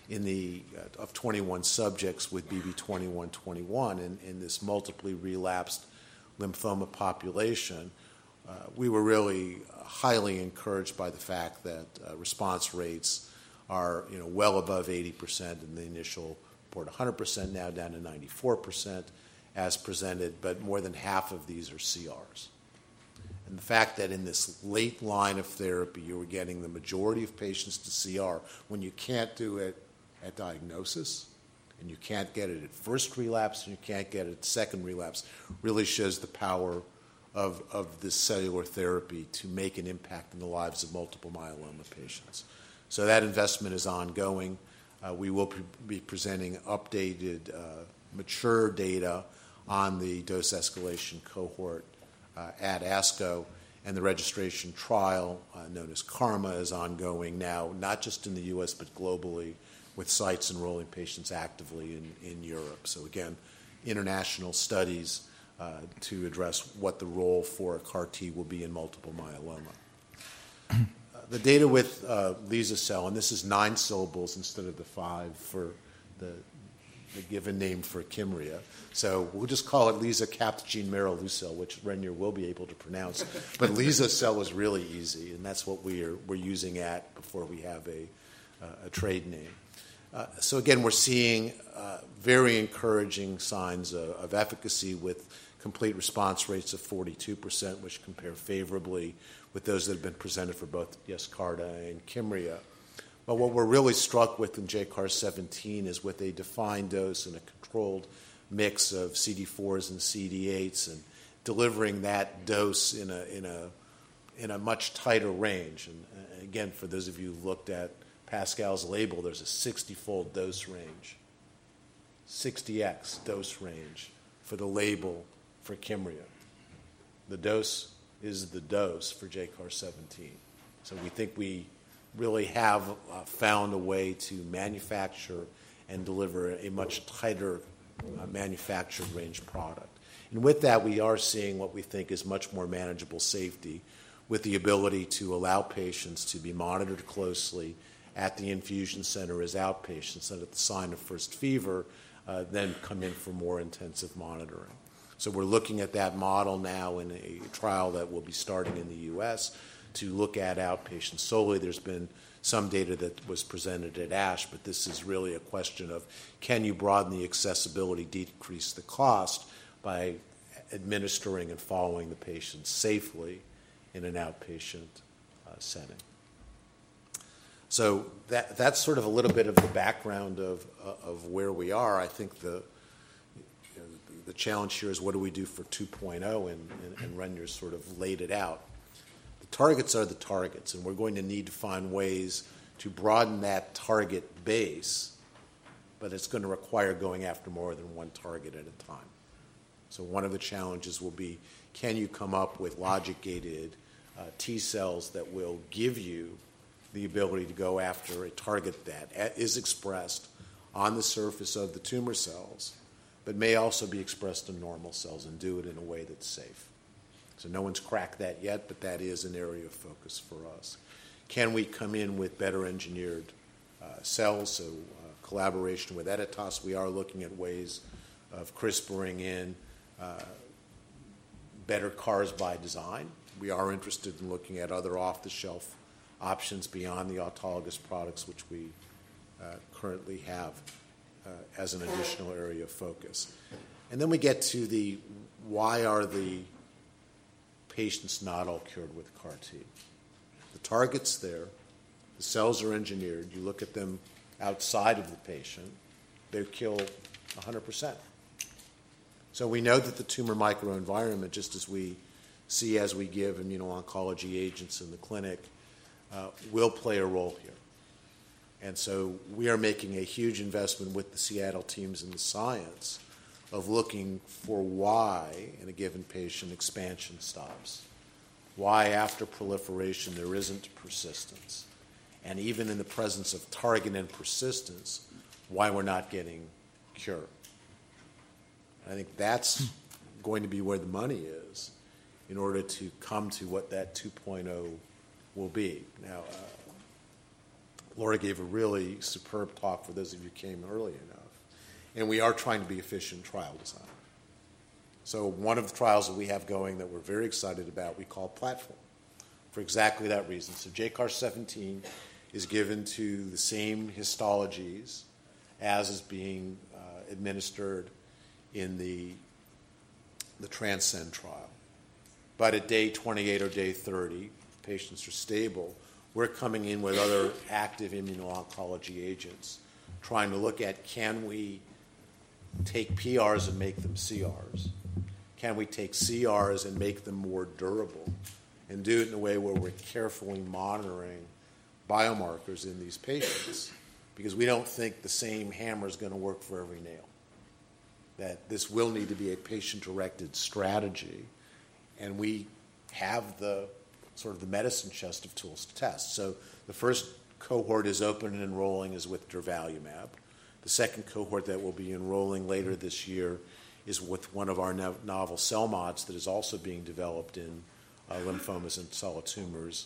Speaker 5: of 21 subjects with BB2121 in this multiply relapsed lymphoma population, we were really highly encouraged by the fact that response rates are well above 80% in the initial report, 100% now down to 94% as presented, but more than half of these are CRs. And the fact that in this late line of therapy you were getting the majority of patients to CR when you can't do it at diagnosis, and you can't get it at first relapse, and you can't get it at second relapse, really shows the power of this cellular therapy to make an impact in the lives of multiple myeloma patients. So that investment is ongoing. We will be presenting updated, mature data on the dose escalation cohort at ASCO, and the registration trial, known as KARMA, is ongoing now, not just in the U.S. but globally, with sites enrolling patients actively in Europe. So again, international studies to address what the role for a CAR-T will be in multiple myeloma. The data with Liza-cel, and this is 9 syllables instead of the 5 for the given name for Kymria. So we'll just call it Lisa-Cap-Gene-Marrow-Lucel, which Renier will be able to pronounce. But Liza-cel was really easy, and that's what we're using at before we have a trade name. So again, we're seeing very encouraging signs of efficacy with complete response rates of 42%, which compare favorably with those that have been presented for both Yescarta and Kymria. But what we're really struck with in JCAR17 is with a defined dose and a controlled mix of CD4s and CD8s, and delivering that dose in a much tighter range. And again, for those of you who've looked at Pascal's label, there's a 60-fold dose range, 60x dose range for the label for Kymria. The dose is the dose for JCAR17. So we think we really have found a way to manufacture and deliver a much tighter manufactured range product. And with that, we are seeing what we think is much more manageable safety with the ability to allow patients to be monitored closely at the infusion center as outpatients, and at the sign of first fever, then come in for more intensive monitoring. So we're looking at that model now in a trial that will be starting in the U.S. to look at outpatients solely. There's been some data that was presented at ASH, but this is really a question of, can you broaden the accessibility, decrease the cost by administering and following the patient safely in an outpatient setting. So that's sort of a little bit of the background of where we are. I think the challenge here is, what do we do for 2.0, and Renyer sort of laid it out. The targets are the targets, and we're going to need to find ways to broaden that target base, but it's going to require going after more than one target at a time. So one of the challenges will be, can you come up with logic-gated T cells that will give you the ability to go after a target that is expressed on the surface of the tumor cells, but may also be expressed in normal cells, and do it in a way that's safe. So no one's cracked that yet, but that is an area of focus for us. Can we come in with better engineered cells? So collaboration with Editas, we are looking at ways of CRISPRing in better CARs by design. We are interested in looking at other off-the-shelf options beyond the autologous products, which we currently have as an additional area of focus. And then we get to the, why are the patients not all cured with CAR T? The target's there. The cells are engineered. You look at them outside of the patient, they kill 100%. So we know that the tumor microenvironment, just as we see as we give immuno-oncology agents in the clinic, will play a role here. And so we are making a huge investment with the Seattle teams in the science of looking for why in a given patient expansion stops, why after proliferation there isn't persistence, and even in the presence of target and persistence, why we're not getting cure. I think that's going to be where the money is in order to come to what that 2.0 will be. Now, Laura gave a really superb talk for those of you who came early enough, and we are trying to be efficient trial design. So one of the trials that we have going that we're very excited about, we call Platform, for exactly that reason. So JCAR17 is given to the same histologies as is being administered in the Transcend trial. But at day 28 or day 30, patients are stable. We're coming in with other active immuno-oncology agents, trying to look at, can we take PRs and make them CRs? Can we take CRs and make them more durable, and do it in a way where we're carefully monitoring biomarkers in these patients? Because we don't think the same hammer is going to work for every nail. That this will need to be a patient-directed strategy, and we have the sort of the medicine chest of tools to test. So the first cohort is open and enrolling is with durvalumab. The second cohort that will be enrolling later this year is with one of our novel cell mods that is also being developed in lymphomas and solid tumors,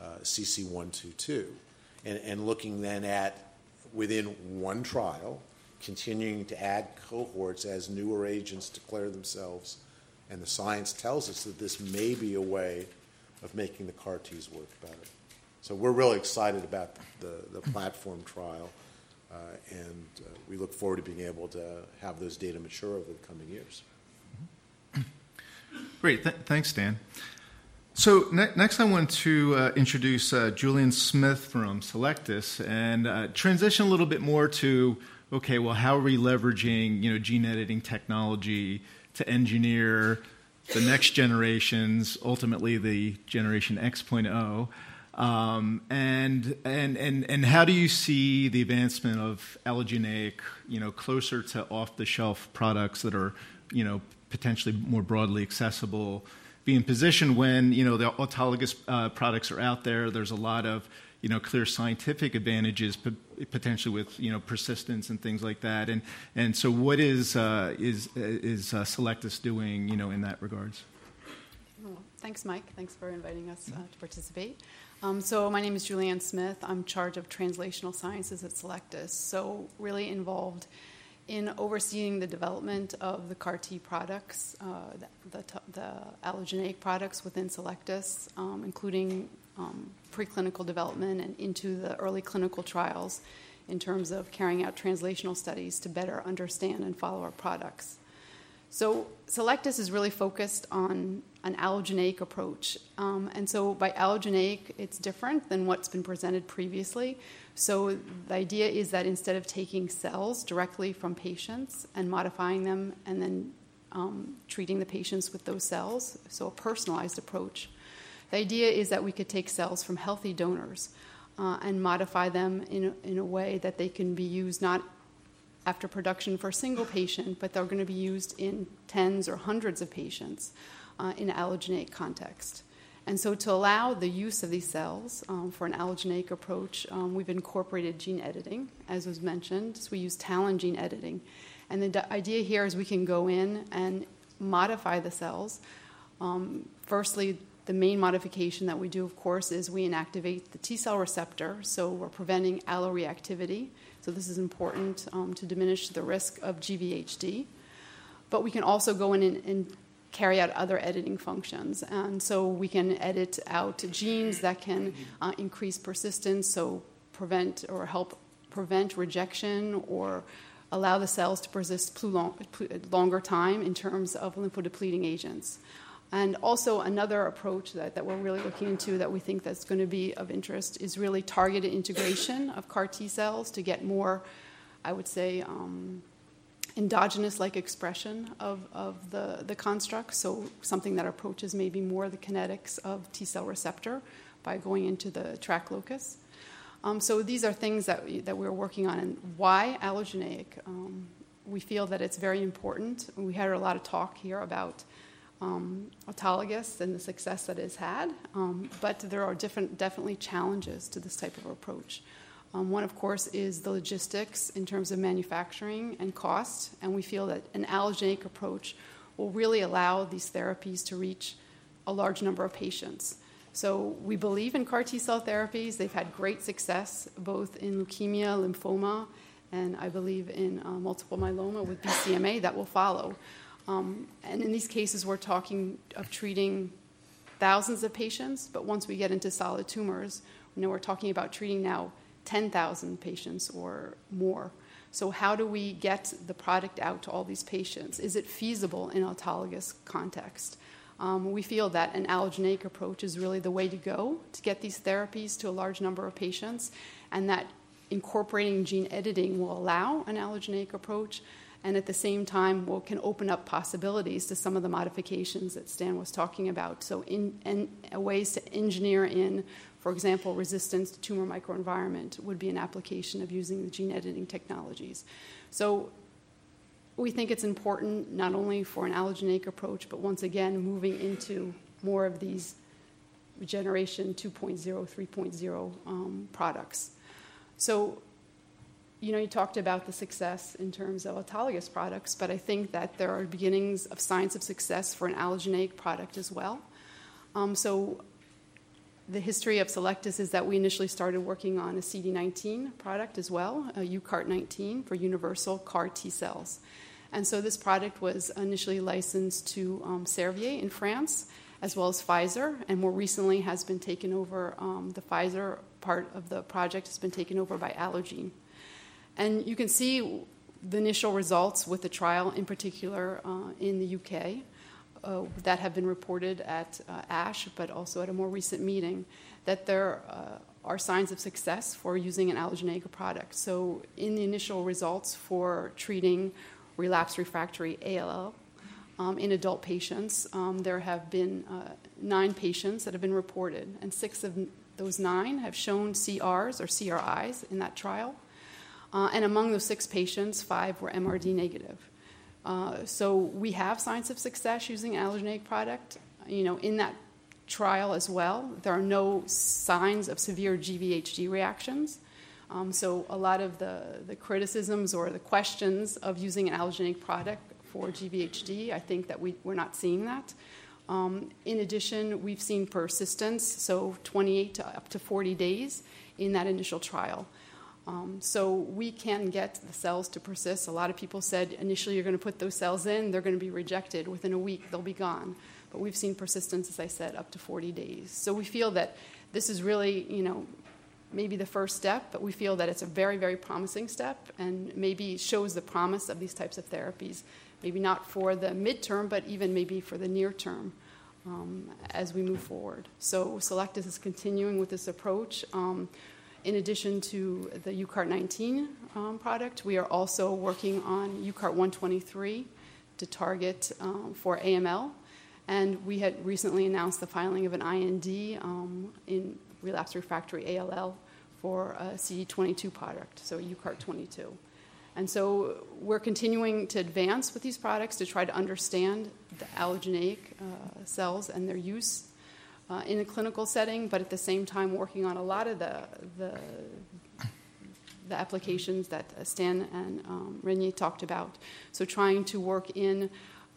Speaker 5: CC122, and looking then at, within one trial, continuing to add cohorts as newer agents declare themselves. And the science tells us that this may be a way of making the CAR Ts work better. So we're really excited about the Platform trial, and we look forward to being able to have those data mature over the coming years.
Speaker 2: Great. Thanks, Dan. So next I want to introduce Julian Smith from Cellectis and transition a little bit more to, okay, well, how are we leveraging gene editing technology to engineer the next generations, ultimately the generation X.0, and how do you see the advancement of allogeneic, closer to off-the-shelf products that are, potentially more broadly accessible, being positioned when the autologous products are out there? There's a lot of clear scientific advantages, potentially with persistence and things like that. And so, what is Cellectis doing in that regards?
Speaker 6: Thanks, Mike. Thanks for inviting us to participate. So my name is Julianne Smith. I'm in charge of translational sciences at Cellectis. So really involved in overseeing the development of the CAR-T products, the allogeneic products within Cellectis, including preclinical development and into the early clinical trials in terms of carrying out translational studies to better understand and follow our products. So Cellectis is really focused on an allogeneic approach. And so by allogeneic, it's different than what's been presented previously. So the idea is that instead of taking cells directly from patients and modifying them and then treating the patients with those cells, so a personalized approach, the idea is that we could take cells from healthy donors and modify them in a way that they can be used not after production for a single patient, but they're going to be used in tens or hundreds of patients in an allogeneic context. And so to allow the use of these cells for an allogeneic approach, we've incorporated gene editing, as was mentioned. So we use TALEN gene editing. And the idea here is we can go in and modify the cells. Firstly, the main modification that we do, of course, is we inactivate the T-cell receptor, so we're preventing alloreactivity. So this is important to diminish the risk of GVHD. But we can also go in and carry out other editing functions. And so we can edit out genes that can increase persistence, so prevent or help prevent rejection or allow the cells to persist longer time in terms of lymphodepleting agents. And also another approach that we're really looking into that we think that's going to be of interest is really targeted integration of CAR T cells to get more, I would say, endogenous-like expression of the construct, so something that approaches maybe more the kinetics of T-cell receptor by going into the TRAC locus. So these are things that we're working on. And why allogeneic? We feel that it's very important. We had a lot of talk here about autologous and the success that it's had, but there are definitely challenges to this type of approach. One, of course, is the logistics in terms of manufacturing and cost, and we feel that an allogeneic approach will really allow these therapies to reach a large number of patients. So we believe in CAR T-cell therapies. They've had great success both in leukemia, lymphoma, and I believe in multiple myeloma with BCMA that will follow. And in these cases, we're talking of treating thousands of patients, but once we get into solid tumors, we're talking about treating now 10,000 patients or more. So how do we get the product out to all these patients? Is it feasible in an autologous context? We feel that an allogeneic approach is really the way to go to get these therapies to a large number of patients, and that incorporating gene editing will allow an allogeneic approach, and at the same time can open up possibilities to some of the modifications that Stan was talking about. So ways to engineer in, for example, resistance to tumor microenvironment would be an application of using the gene editing technologies. So we think it's important not only for an allogeneic approach, but once again, moving into more of these regeneration 2.0, 3.0 products. So, you talked about the success in terms of autologous products, but I think that there are beginnings of signs of success for an allogeneic product as well. So the history of Cellectis is that we initially started working on a CD19 product as well, a UCART19 for universal CAR T cells. And so this product was initially licensed to Servier in France, as well as Pfizer, and more recently has been taken over, the Pfizer part of the project has been taken over by Allogene. And you can see the initial results with the trial, in particular in the UK, that have been reported at ASH, but also at a more recent meeting, that there are signs of success for using an allogeneic product. So in the initial results for treating relapsed refractory ALL in adult patients, there have been 9 patients that have been reported, and 6 of those 9 have shown CRs or CRIs in that trial. And among those 6 patients, 5 were MRD negative. So we have signs of success using an allogeneic product. In that trial as well, there are no signs of severe GVHD reactions. So a lot of the criticisms or the questions of using an allogeneic product for GVHD, I think that we're not seeing that. In addition, we've seen persistence, so 28 to up to 40 days in that initial trial. So we can get the cells to persist. A lot of people said initially you're going to put those cells in, they're going to be rejected. Within a week, they'll be gone. But we've seen persistence, as I said, up to 40 days. So we feel that this is really, maybe the first step, but we feel that it's a very, very promising step and maybe shows the promise of these types of therapies, maybe not for the midterm, but even maybe for the near term as we move forward. So Cellectis is continuing with this approach. In addition to the UCART19 product, we are also working on UCART123 to target for AML. And we had recently announced the filing of an IND in relapsed refractory ALL for a CD22 product, so UCART22. And so we're continuing to advance with these products to try to understand the allogeneic cells and their use in a clinical setting, but at the same time working on a lot of the applications that Stan and Renier talked about. So trying to work in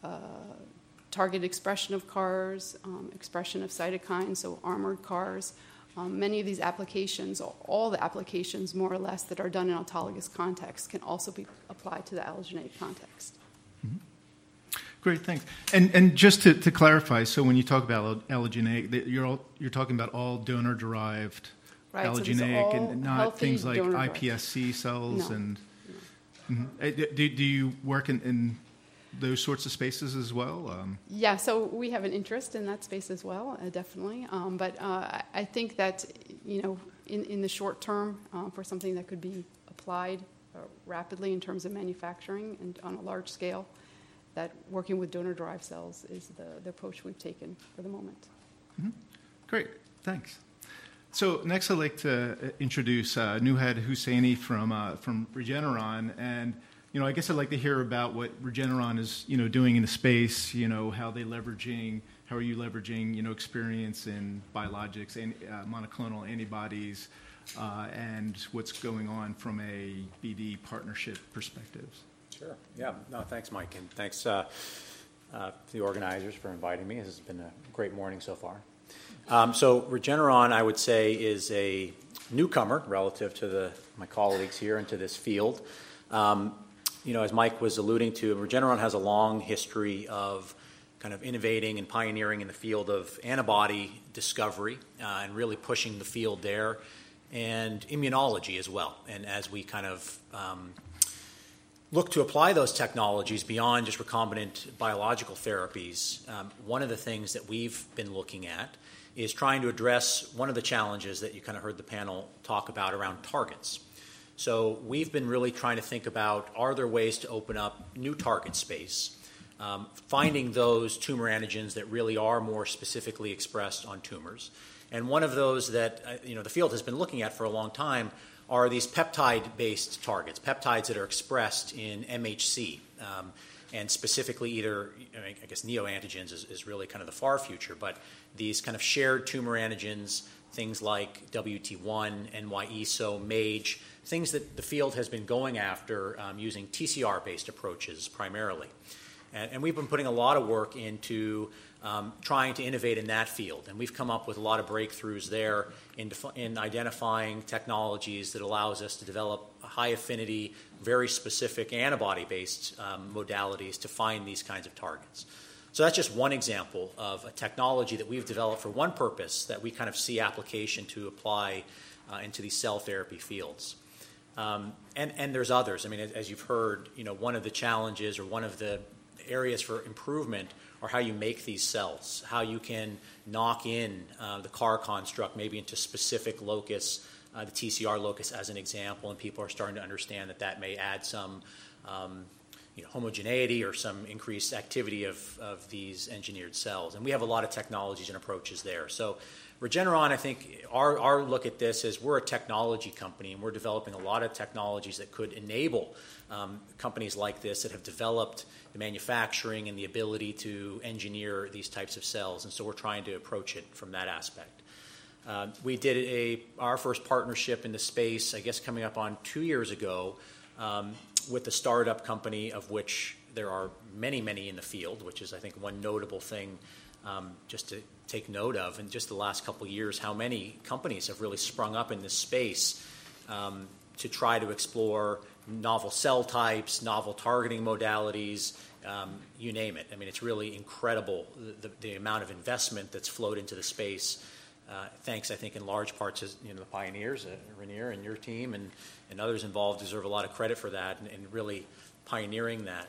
Speaker 6: target expression of CARs, expression of cytokines, so armored CARs. Many of these applications, or all the applications more or less that are done in autologous context, can also be applied to the allogeneic context.
Speaker 2: Mm-hmm. Great, thanks. And just to clarify, so when you talk about allogeneic, you're talking about all donor-derived allogeneic,
Speaker 6: so
Speaker 2: and not things like iPSC cells.
Speaker 6: No.
Speaker 2: And mm-hmm. Do you work in those sorts of spaces as well?
Speaker 6: Yeah, so we have an interest in that space as well, definitely. But I think that, in the short term, for something that could be applied rapidly in terms of manufacturing and on a large scale, that working with donor-derived cells is the approach we've taken for the moment.
Speaker 2: Mm-hmm. Great, thanks. So next I'd like to introduce Nuhed Hussaini from Regeneron. And I guess I'd like to hear about what Regeneron is, doing in the space. How are you leveraging, experience in biologics and monoclonal antibodies, and what's going on from a BD partnership perspective.
Speaker 7: Sure. Yeah. No, thanks, Mike, and thanks to the organizers for inviting me. This has been a great morning so far. So Regeneron, I would say, is a newcomer relative to my colleagues here into this field. As Mike was alluding to, Regeneron has a long history of kind of innovating and pioneering in the field of antibody discovery and really pushing the field there, and immunology as well. And as we kind of look to apply those technologies beyond just recombinant biological therapies, one of the things that we've been looking at is trying to address one of the challenges that you kind of heard the panel talk about around targets. So we've been really trying to think about, are there ways to open up new target space, finding those tumor antigens that really are more specifically expressed on tumors. And one of those that the field has been looking at for a long time are these peptide-based targets, peptides that are expressed in MHC, and specifically either, I guess neoantigens is really kind of the far future, but these kind of shared tumor antigens, things like WT1, NY-ESO, MAGE, things that the field has been going after using TCR-based approaches primarily. And we've been putting a lot of work into trying to innovate in that field. And we've come up with a lot of breakthroughs there in identifying technologies that allows us to develop high-affinity, very specific antibody-based modalities to find these kinds of targets. So that's just one example of a technology that we've developed for one purpose that we kind of see application to apply into these cell therapy fields. And there's others. I mean, as you've heard, one of the challenges or one of the areas for improvement are how you make these cells, how you can knock in the CAR construct maybe into specific locus, the TCR locus as an example, and people are starting to understand that may add some homogeneity or some increased activity of these engineered cells. And we have a lot of technologies and approaches there. So Regeneron, I think our look at this is we're a technology company, and we're developing a lot of technologies that could enable companies like this that have developed the manufacturing and the ability to engineer these types of cells. And so we're trying to approach it from that aspect. We did our first partnership in the space, I guess coming up on 2 years ago, with a startup company of which there are many, many in the field, which is, I think, one notable thing just to take note of, in just the last couple of years, how many companies have really sprung up in this space to try to explore novel cell types, novel targeting modalities, you name it. I mean, it's really incredible the amount of investment that's flowed into the space. Thanks, I think, in large parts to the pioneers, Rainier and your team, and others involved deserve a lot of credit for that and really pioneering that.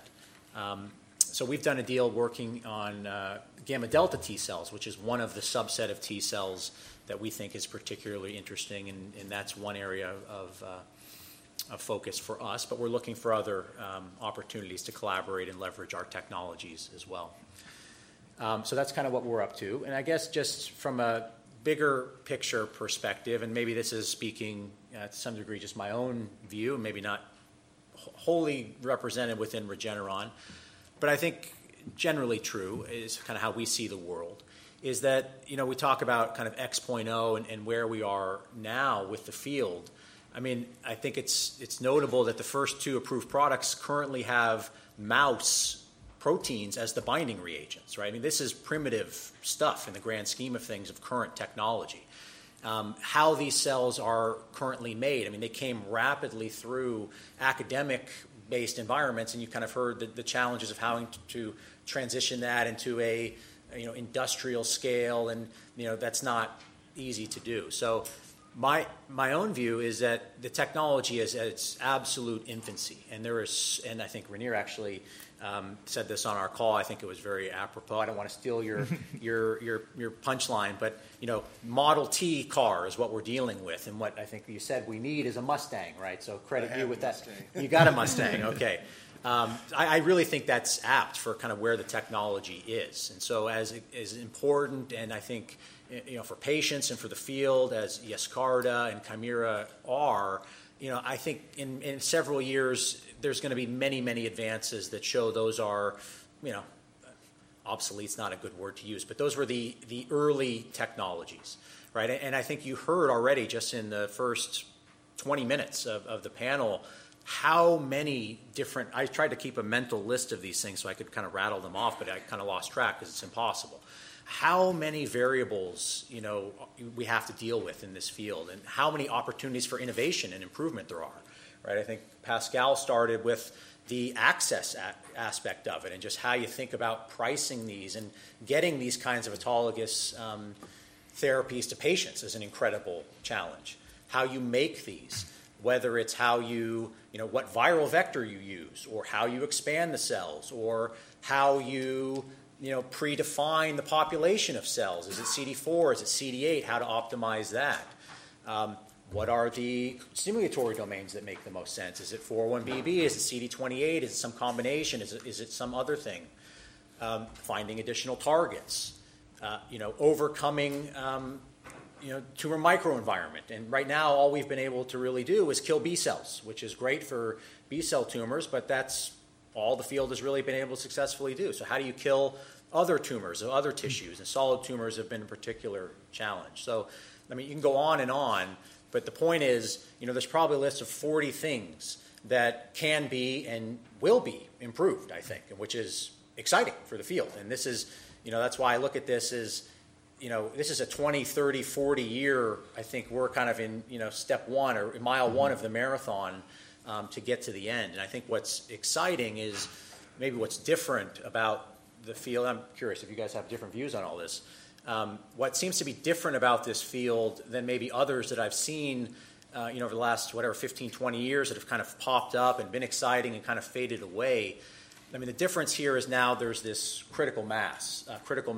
Speaker 7: So we've done a deal working on gamma delta T cells, which is one of the subset of T cells that we think is particularly interesting, and that's one area of focus for us. But we're looking for other opportunities to collaborate and leverage our technologies as well. So that's kind of what we're up to. And I guess just from a bigger picture perspective, and maybe this is speaking to some degree just my own view, maybe not wholly represented within Regeneron, but I think generally true is kind of how we see the world, is that, we talk about kind of X.0 and where we are now with the field. I mean, I think it's notable that the first two approved products currently have mouse proteins as the binding reagents, right? I mean, this is primitive stuff in the grand scheme of things of current technology. How these cells are currently made, I mean, they came rapidly through academic-based environments, and you kind of heard the challenges of having to transition that into a industrial scale, and that's not easy to do. So my own view is that the technology is at its absolute infancy, and I think Rainier actually said this on our call. I think it was very apropos. I don't want to steal your punchline, but Model T car is what we're dealing with, and what I think you said we need is a Mustang, right? So credit you with that. You got a Mustang, okay. I really think that's apt for kind of where the technology is, and so as important, and I think for patients and for the field as Yescarta and Chimera are, I think in several years there's going to be many, many advances that show those are, obsolete's not a good word to use, but those were the early technologies, right? And I think you heard already just in the first 20 minutes of the panel how many different, I tried to keep a mental list of these things so I could kind of rattle them off, but I kind of lost track because it's impossible. How many variables, we have to deal with in this field, and how many opportunities for innovation and improvement there are, right? I think Pascal started with the access aspect of it, and just how you think about pricing these and getting these kinds of autologous therapies to patients is an incredible challenge. How you make these, whether it's how what viral vector you use, or how you expand the cells, or how you predefine the population of cells. Is it CD4? Is it CD8? How to optimize that? What are the stimulatory domains that make the most sense? Is it 401BB? Is it CD28? Is it some combination? Is it some other thing? Finding additional targets. Overcoming tumor microenvironment. And right now, all we've been able to really do is kill B cells, which is great for B cell tumors, but that's all the field has really been able to successfully do. So how do you kill other tumors or other tissues? And solid tumors have been a particular challenge. So, I mean, you can go on, but the point is, there's probably a list of 40 things that can be and will be improved, I think, which is exciting for the field. And this is, that's why I look at this as, this is a 20, 30, 40 year, I think we're kind of in, step one or mile one of the marathon to get to the end. And I think what's exciting is maybe what's different about the field. I'm curious if you guys have different views on all this. What seems to be different about this field than maybe others that I've seen, over the last, 15, 20 years that have kind of popped up and been exciting and kind of faded away. I mean, the difference here is now there's this critical mass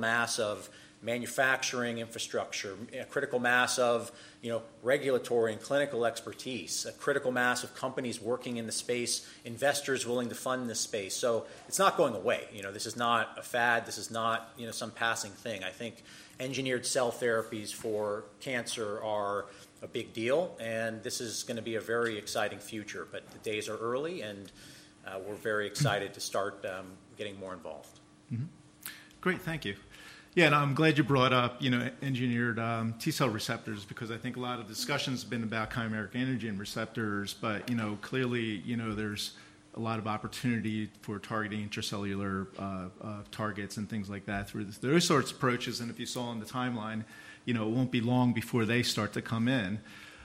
Speaker 7: of manufacturing infrastructure, a critical mass of regulatory and clinical expertise, a critical mass of companies working in the space, investors willing to fund this space. So it's not going away. This is not a fad. This is not some passing thing. I think engineered cell therapies for cancer are a big deal, and this is going to be a very exciting future. But the days are early, and we're very excited to start getting more involved.
Speaker 2: Mm-hmm. Great, thank you. Yeah, and I'm glad you brought up, engineered T-cell receptors, because I think a lot of discussions have been about chimeric antigen receptors, but, clearly, there's a lot of opportunity for targeting intracellular targets and things like that through those sorts of approaches. And if you saw on the timeline, it won't be long before they start to come in.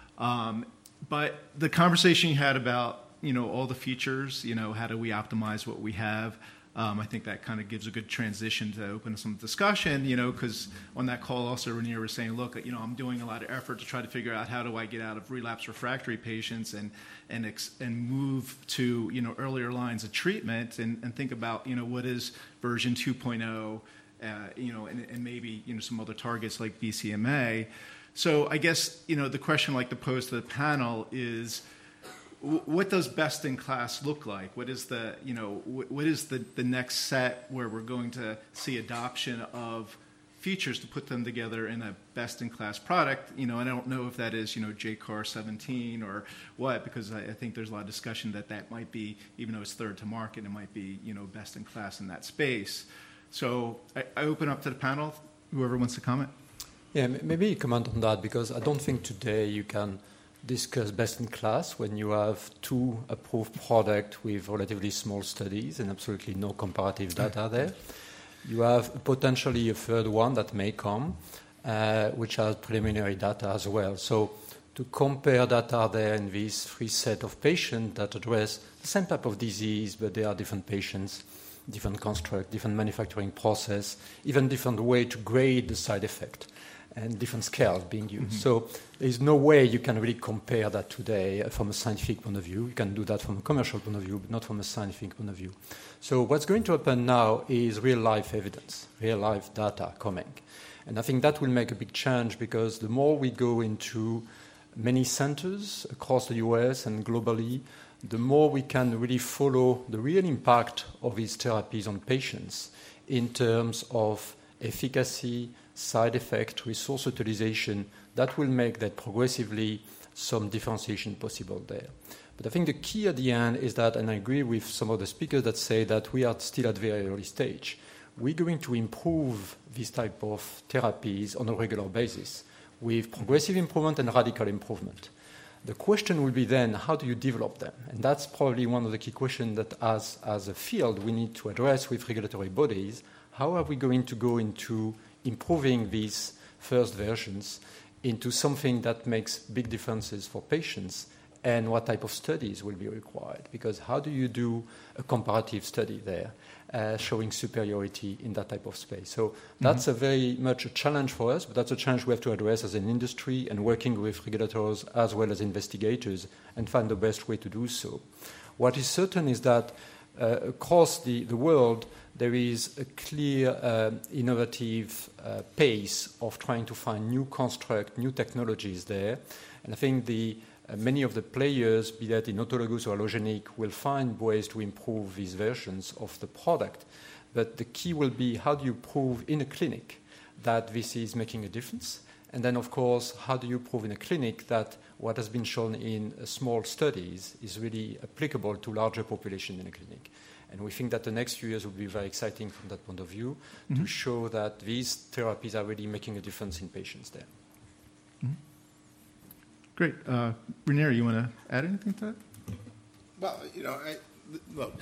Speaker 2: But the conversation you had about, all the features, how do we optimize what we have? I think that kind of gives a good transition to open some discussion, because on that call also Ranier was saying, look, I'm doing a lot of effort to try to figure out how do I get out of relapse refractory patients and move to, earlier lines of treatment and think about, what is version 2.0, and maybe, some other targets like BCMA. So I guess, the question I'd like to pose to the panel is, what does best in class look like? What is the next set where we're going to see adoption of features to put them together in a best in class product? I don't know if that is, JCAR 17 or what, because I think there's a lot of discussion that might be, even though it's third to market, it might be, best in class in that space. So I open up to the panel, whoever wants to comment.
Speaker 4: Yeah, maybe comment on that, because I don't think today you can discuss best in class when you have 2 approved products with relatively small studies and absolutely no comparative data there. You have potentially a third one that may come, which has preliminary data as well. So to compare data there in these 3 sets of patients that address the same type of disease, but they are different patients, different construct, different manufacturing process, even different way to grade the side effect, and different scales being used. Mm-hmm. So there's no way you can really compare that today from a scientific point of view. You can do that from a commercial point of view, but not from a scientific point of view. So what's going to happen now is real-life evidence, real-life data coming. And I think that will make a big change, because the more we go into many centers across the US and globally, the more we can really follow the real impact of these therapies on patients in terms of efficacy, side effect, resource utilization. That will make that progressively some differentiation possible there. But I think the key at the end is that, and I agree with some of the speakers that say that we are still at very early stage. We're going to improve this type of therapies on a regular basis with progressive improvement and radical improvement. The question will be then, how do you develop them? And that's probably one of the key questions that as a field we need to address with regulatory bodies. How are we going to go into improving these first versions into something that makes big differences for patients, and what type of studies will be required? Because how do you do a comparative study there showing superiority in that type of space? So that's a very much a challenge for us, but that's a challenge we have to address as an industry and working with regulators as well as investigators and find the best way to do so. What is certain is that across the world, there is a clear innovative pace of trying to find new construct, new technologies there. And I think many of the players, be that in autologous or allogenic, will find ways to improve these versions of the product. But the key will be, how do you prove in a clinic that this is making a difference? And then, of course, how do you prove in a clinic that what has been shown in small studies is really applicable to larger population in a clinic? And we think that the next few years will be very exciting from that point of view, to show that these therapies are really making a difference in patients there.
Speaker 2: Mm-hmm. Great. Ranier, you want to add anything to that?
Speaker 3: Well, look,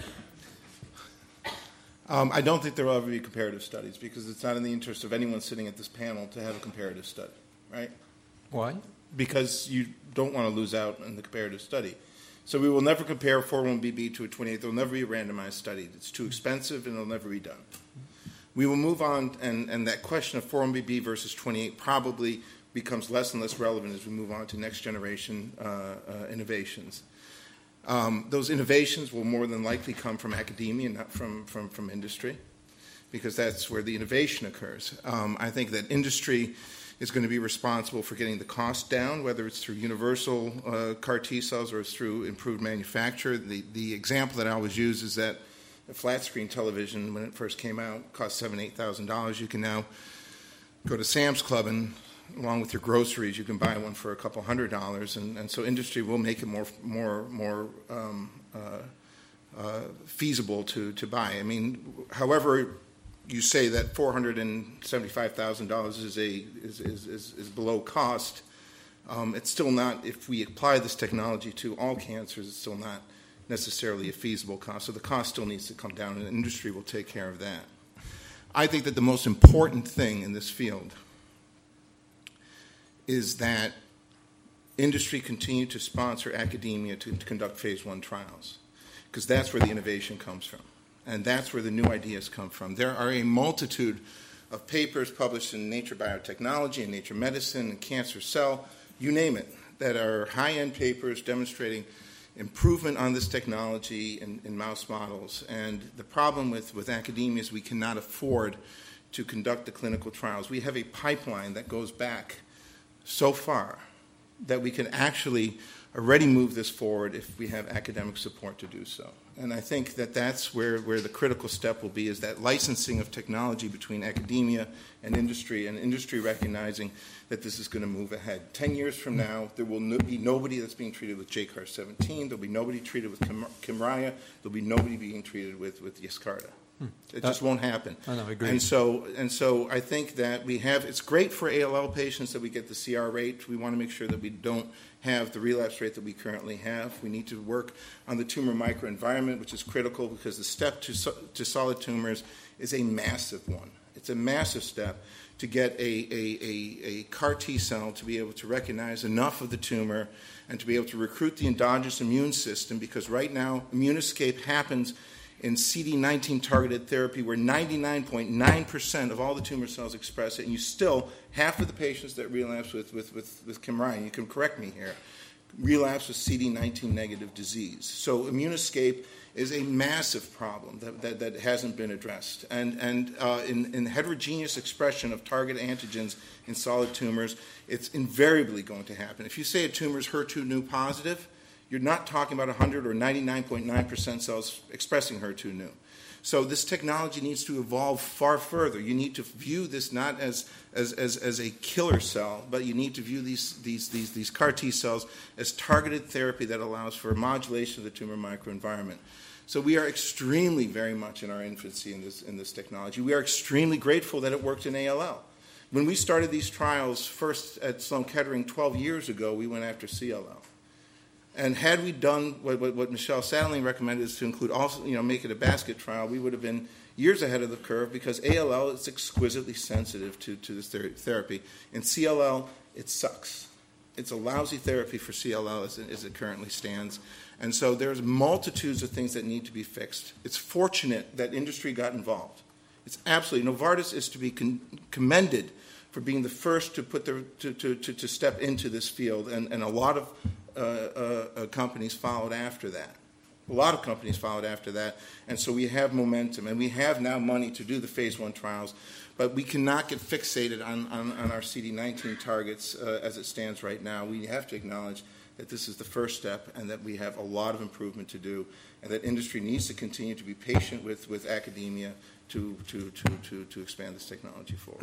Speaker 3: I don't think there will ever be comparative studies, because it's not in the interest of anyone sitting at this panel to have a comparative study, right?
Speaker 4: Why?
Speaker 3: Because you don't want to lose out in the comparative study. So we will never compare 4-1BB to a 28. There will never be a randomized study. It's too expensive, and it will never be done. We will move on, and that question of 4-1BB versus 28 probably becomes less and less relevant as we move on to next generation innovations. Those innovations will more than likely come from academia, not from industry, because that's where the innovation occurs. I think that industry is going to be responsible for getting the cost down, whether it's through universal CAR T cells or it's through improved manufacture. The example that I always use is that a flat screen television, when it first came out, cost $7,000, $8,000. You can now go to Sam's Club, and along with your groceries, you can buy one for a couple $100. And so industry will make it more feasible to buy. I mean, however you say that $475,000 is below cost, it's still not. If we apply this technology to all cancers, it's still not necessarily a feasible cost. So the cost still needs to come down, and the industry will take care of that. I think that the most important thing in this field is that industry continue to sponsor academia to conduct phase 1 trials, because that's where the innovation comes from, and that's where the new ideas come from. There are a multitude of papers published in Nature Biotechnology and Nature Medicine and Cancer Cell, you name it, that are high-end papers demonstrating improvement on this technology in mouse models. And the problem with academia is we cannot afford to conduct the clinical trials. We have a pipeline that goes back so far that we can actually already move this forward if we have academic support to do so. And I think that that's where the critical step will be, is that licensing of technology between academia and industry recognizing that this is going to move ahead. 10 years from now, there will be nobody that's being treated with JCAR-17. There will be nobody treated with Kymriah. There will be nobody being treated with Yescarta. It just won't happen.
Speaker 4: I agree.
Speaker 3: And so I think that it's great for ALL patients that we get the CR rate. We want to make sure that we don't have the relapse rate that we currently have. We need to work on the tumor microenvironment, which is critical because the step to solid tumors is a massive one. It's a massive step to get a CAR T cell to be able to recognize enough of the tumor and to be able to recruit the endogenous immune system, because right now immune escape happens in CD19 targeted therapy where 99.9% of all the tumor cells express it, and you still, half of the patients that relapse with Kymriah, and you can correct me here, relapse with CD19 negative disease. So immune escape is a massive problem that hasn't been addressed. And in heterogeneous expression of target antigens in solid tumors, it's invariably going to happen. If you say a tumor is HER2/neu positive, you're not talking about 100 or 99.9% cells expressing HER2/neu. So this technology needs to evolve far further. You need to view this not as a killer cell, but you need to view these CAR T cells as targeted therapy that allows for modulation of the tumor microenvironment. So we are extremely, very much in our infancy in this technology. We are extremely grateful that it worked in ALL. When we started these trials first at Sloan Kettering 12 years ago, we went after CLL. And had we done what Michelle Sadelain recommended, is to include also, make it a basket trial, we would have been years ahead of the curve, because ALL is exquisitely sensitive to this therapy. In CLL, it sucks. It's a lousy therapy for CLL as it currently stands. And so there's multitudes of things that need to be fixed. It's fortunate that industry got involved. It's absolutely, Novartis is to be commended for being the first to put to step into this field, and a lot of companies followed after that. A lot of companies followed after that, and so we have momentum, and we have now money to do the phase 1 trials, but we cannot get fixated on our CD19 targets as it stands right now. We have to acknowledge that this is the first step, and that we have a lot of improvement to do, and that industry needs to continue to be patient with academia to expand this technology forward.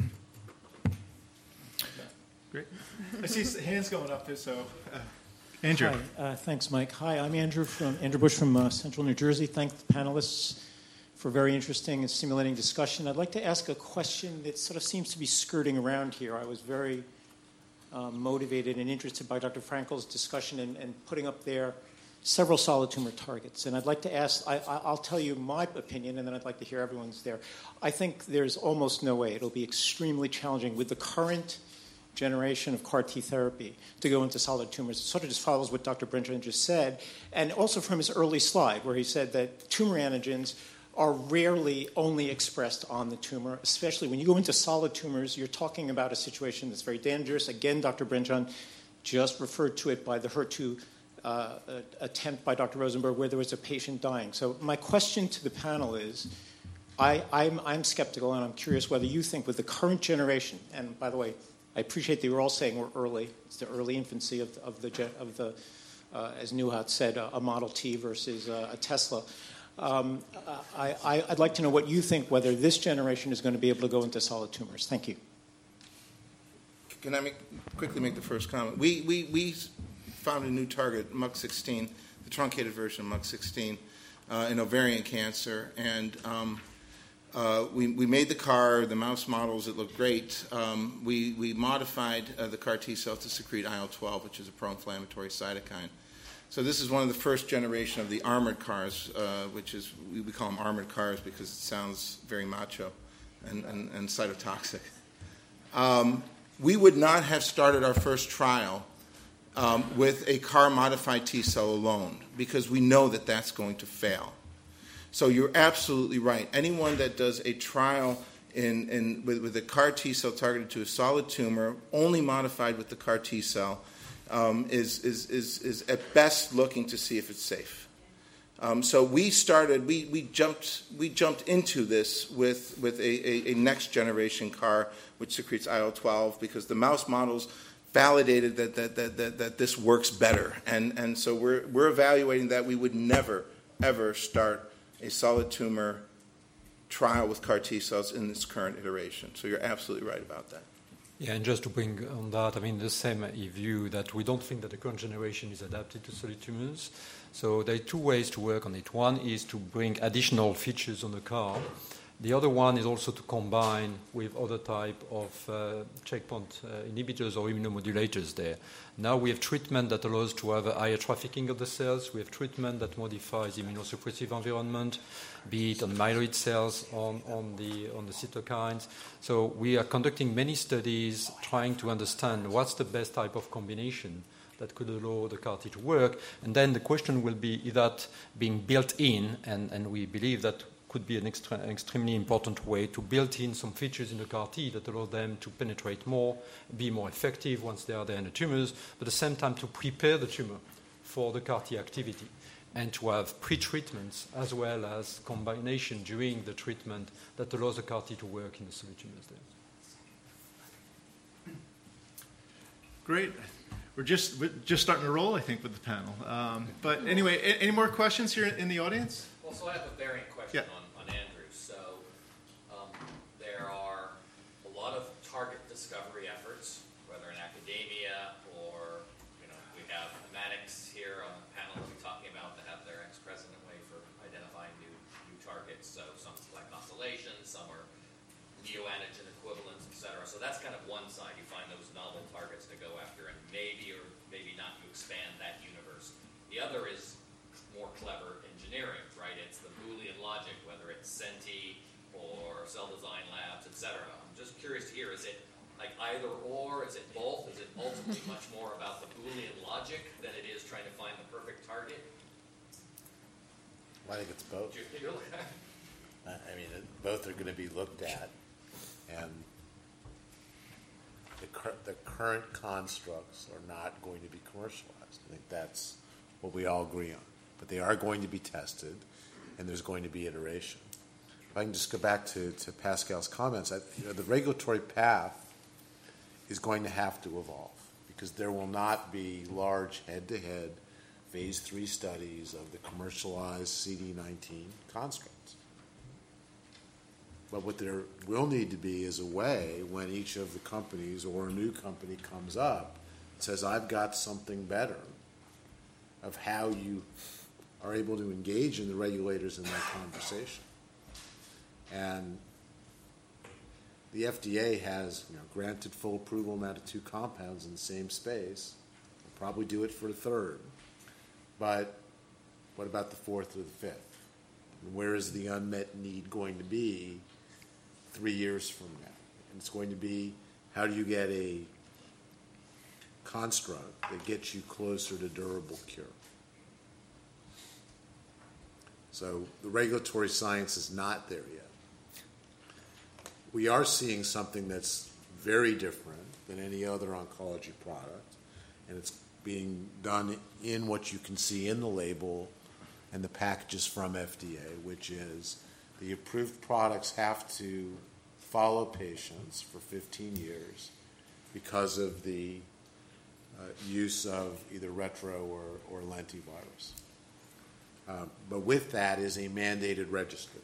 Speaker 2: Great. I see hands going up there, so Andrew.
Speaker 8: Hi, thanks, Mike. Hi, I'm Andrew Bush from Central New Jersey. Thank the panelists for a very interesting and stimulating discussion. I'd like to ask a question that sort of seems to be skirting around here. I was very motivated and interested by Dr. Frankel's discussion and putting up there several solid tumor targets. And I'd like to ask, I'll tell you my opinion, and then I'd like to hear everyone's there. I think there's almost no way. It'll be extremely challenging with the current generation of CAR T therapy to go into solid tumors. It sort of just follows what Dr. Brinjan just said, and also from his early slide where he said that tumor antigens are rarely only expressed on the tumor, especially when you go into solid tumors. You're talking about a situation that's very dangerous. Again, Dr. Brinjan just referred to it by the HER2 attempt by Dr. Rosenberg where there was a patient dying. So my question to the panel is, I'm skeptical, and I'm curious whether you think with the current generation, and by the way, I appreciate that you were all saying we're early. It's the early infancy of the as Nuhat said, a Model T versus a Tesla. I'd like to know what you think, whether this generation is going to be able to go into solid tumors. Thank you.
Speaker 3: Can I quickly make the first comment? We found a new target, MUC16, the truncated version of MUC16, in ovarian cancer, and we made the CAR, the mouse models, it looked great. We modified the CAR T cell to secrete IL-12, which is a pro-inflammatory cytokine. So this is one of the first generation of the armored cars, which is, we call them armored cars because it sounds very macho and cytotoxic. We would not have started our first trial with a car-modified T-cell alone because we know that that's going to fail. So you're absolutely right. Anyone that does a trial with a CAR T-cell targeted to a solid tumor, only modified with the CAR T-cell, is at best looking to see if it's safe. So we jumped into this with a next generation CAR which secretes IL-12 because the mouse models validated that this works better, and so we're evaluating that. We would never ever start a solid tumor trial with CAR T cells in this current iteration. So you're absolutely right about that.
Speaker 4: Yeah, and just to bring on that, I mean, the same view that we don't think that the current generation is adapted to solid tumors. So there are two ways to work on it. One is to bring additional features on the CAR. The other one is also to combine with other type of checkpoint inhibitors or immunomodulators there. Now we have treatment that allows to have a higher trafficking of the cells. We have treatment that modifies immunosuppressive environment, be it on myeloid cells, on the cytokines. So we are conducting many studies trying to understand what's the best type of combination that could allow the CAR T to work. And then the question will be, is that being built in, and we believe that could be an extremely important way to build in some features in the CAR T that allow them to penetrate more, be more effective once they are there in the tumors, but at the same time to prepare the tumor for the CAR T activity and to have pre-treatments as well as combination during the treatment that allows the CAR T to work in the solid tumors there.
Speaker 2: Great. We're just starting to roll, I think, with the panel. But anyway, any more questions here in the audience?
Speaker 9: Well, so I have a variant question on Andrew. So there are a lot of target discovery efforts, whether in academia or, we have Immatics here on the panel that we're talking about that have their ex-president way for identifying new targets. So some like constellations, some are neoantigen equivalents, et cetera. So that's kind of one side. You find those novel targets to go after, and maybe or maybe not you expand that universe. The other is more clever engineering, right? It's the Boolean logic, whether it's Senti or Cell Design Labs, et cetera. I'm just curious to hear, is it like either or? Is it both? Is it ultimately much more about the Boolean logic than it is trying to find the perfect target?
Speaker 5: I think it's both. I mean, both are going to be looked at, and the current constructs are not going to be commercialized. I think that's what we all agree on. But they are going to be tested, and there's going to be iteration. If I can just go back to Pascal's comments, the regulatory path is going to have to evolve because there will not be large head-to-head phase 3 studies of the commercialized CD19 constructs. But what there will need to be is a way when each of the companies or a new company comes up and says, I've got something better, of how you are able to engage in the regulators in that conversation. And the FDA has granted full approval now to 2 compounds in the same space. They'll probably do it for a third. But what about the 4th or the 5th? And where is the unmet need going to be 3 years from now? And it's going to be, how do you get a construct that gets you closer to durable cure? So the regulatory science is not there yet. We are seeing something that's very different than any other oncology product, and it's being done in what you can see in the label and the packages from FDA, which is the approved products have to follow patients for 15 years because of the use of either retro or lentivirus. But with that is a mandated registry.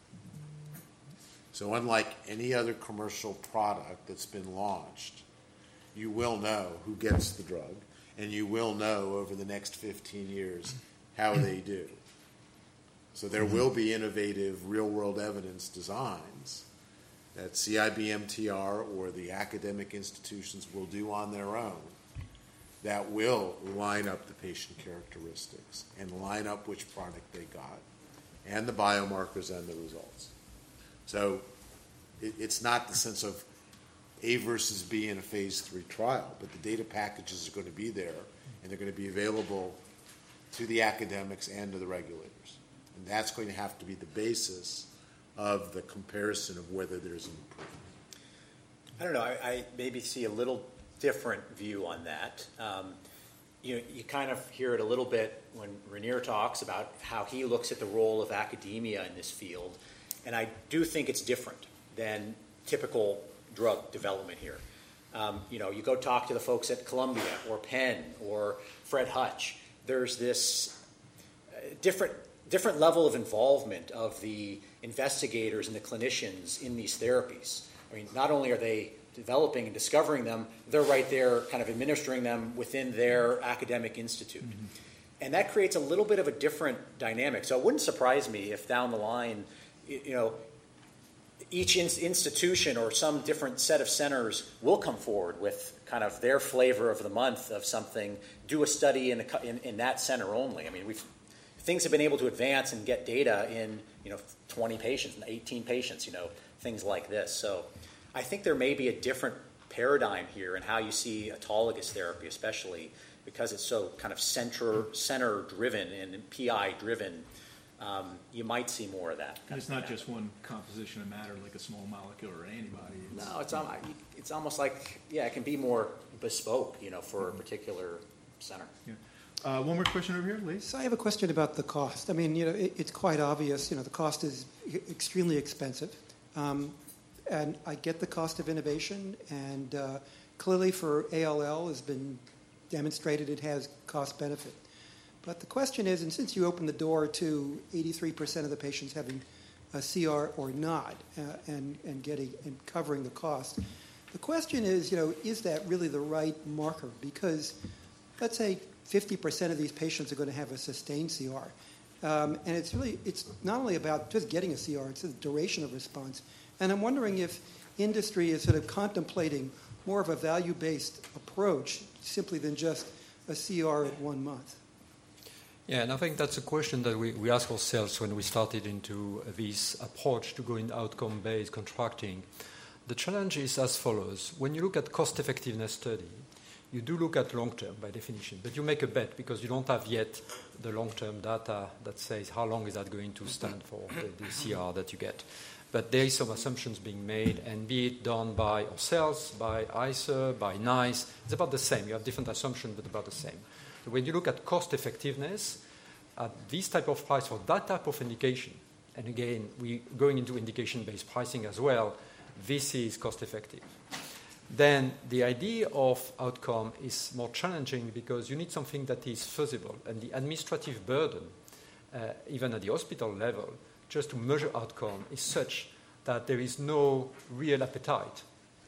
Speaker 5: So unlike any other commercial product that's been launched, you will know who gets the drug, and you will know over the next 15 years how they do. So there will be innovative real-world evidence designs that CIBMTR or the academic institutions will do on their own that will line up the patient characteristics and line up which product they got and the biomarkers and the results. So it's not the sense of A versus B in a phase 3 trial, but the data packages are going to be there, and they're going to be available to the academics and to the regulators. And that's going to have to be the basis of the comparison of whether there's an improvement.
Speaker 7: I don't know. I maybe see a little different view on that. You kind of hear it a little bit when Rainier talks about how he looks at the role of academia in this field, and I do think it's different than typical drug development here. You go talk to the folks at Columbia or Penn or Fred Hutch. There's this different level of involvement of the investigators and the clinicians in these therapies. I mean, not only are they developing and discovering them, they're right there kind of administering them within their academic institute. Mm-hmm. And that creates a little bit of a different dynamic. So it wouldn't surprise me if down the line, each institution or some different set of centers will come forward with kind of their flavor of the month of something, do a study in that center only. I mean, things have been able to advance and get data in 20 patients, 18 patients, things like this. So I think there may be a different paradigm here in how you see autologous therapy, especially because it's so kind of center-driven and PI-driven. You might see more of that.
Speaker 1: And it's not just one composition of matter like a small molecule or an antibody.
Speaker 7: No, it's almost like, it can be more bespoke, for a particular center.
Speaker 2: Yeah. One more question over here, Lee.
Speaker 10: So I have a question about the cost. I mean, it's quite obvious, the cost is extremely expensive. And I get the cost of innovation, and clearly for ALL has been demonstrated it has cost benefit. But the question is, and since you opened the door to 83% of the patients having a CR or not, and covering the cost, the question is, is that really the right marker? Because let's say 50% of these patients are going to have a sustained CR, and it's not only about just getting a CR; it's the duration of response. And I'm wondering if industry is sort of contemplating more of a value-based approach, simply than just a CR at 1 month.
Speaker 4: Yeah, and I think that's a question that we ask ourselves when we started into this approach to go in outcome-based contracting. The challenge is as follows. When you look at cost-effectiveness study, you do look at long-term by definition, but you make a bet because you don't have yet the long-term data that says how long is that going to stand for, the CR that you get. But there is some assumptions being made, and be it done by ourselves, by ICER, by NICE, it's about the same. You have different assumptions, but about the same. So when you look at cost effectiveness, at this type of price for that type of indication, and again, we're going into indication-based pricing as well, this is cost effective. Then the idea of outcome is more challenging because you need something that is feasible, and the administrative burden, even at the hospital level, just to measure outcome is such that there is no real appetite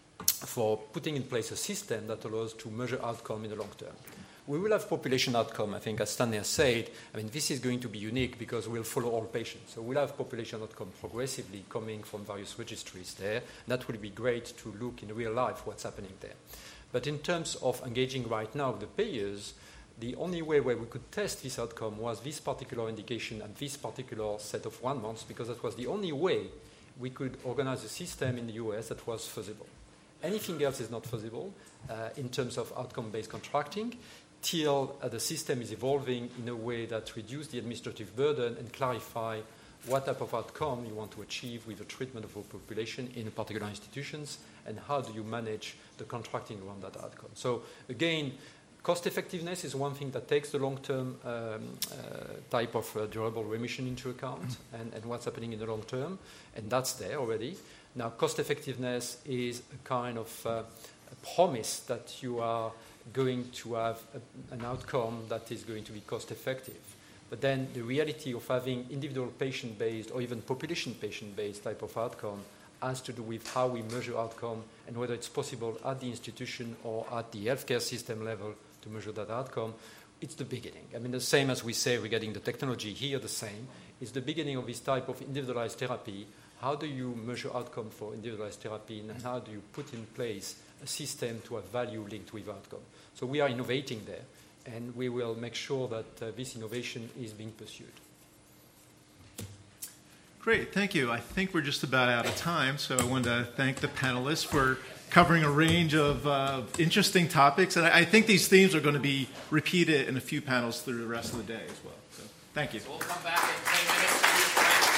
Speaker 4: for putting in place a system that allows to measure outcome in the long term. We will have population outcome, I think, as Stanley has said. I mean, this is going to be unique because we'll follow all patients. So we'll have population outcome progressively coming from various registries there. That will be great to look in real life what's happening there. But in terms of engaging right now with the payers, the only way where we could test this outcome was this particular indication and this particular set of 1 month, because that was the only way we could organize a system in the US that was feasible. Anything else is not feasible in terms of outcome-based contracting till the system is evolving in a way that reduces the administrative burden and clarify what type of outcome you want to achieve with the treatment of a population in particular institutions, and how do you manage the contracting around that outcome. So again, cost effectiveness is one thing that takes the long-term type of durable remission into account and what's happening in the long term, and that's there already. Now, cost effectiveness is a kind of a promise that you are going to have an outcome that is going to be cost effective. But then the reality of having individual patient-based or even population patient-based type of outcome has to do with how we measure outcome and whether it's possible at the institution or at the healthcare system level to measure that outcome. It's the beginning. I mean, the same as we say regarding the technology here, the same. It's the beginning of this type of individualized therapy how do you measure outcome for individualized therapy, and how do you put in place a system to have value linked with outcome? So we are innovating there, and we will make sure that this innovation is being pursued.
Speaker 2: Great, thank you. I think we're just about out of time, so I wanted to thank the panelists for covering a range of interesting topics, and I think these themes are going to be repeated in a few panels through the rest of the day as well. So, thank you.
Speaker 9: So we'll come back in 10 minutes to your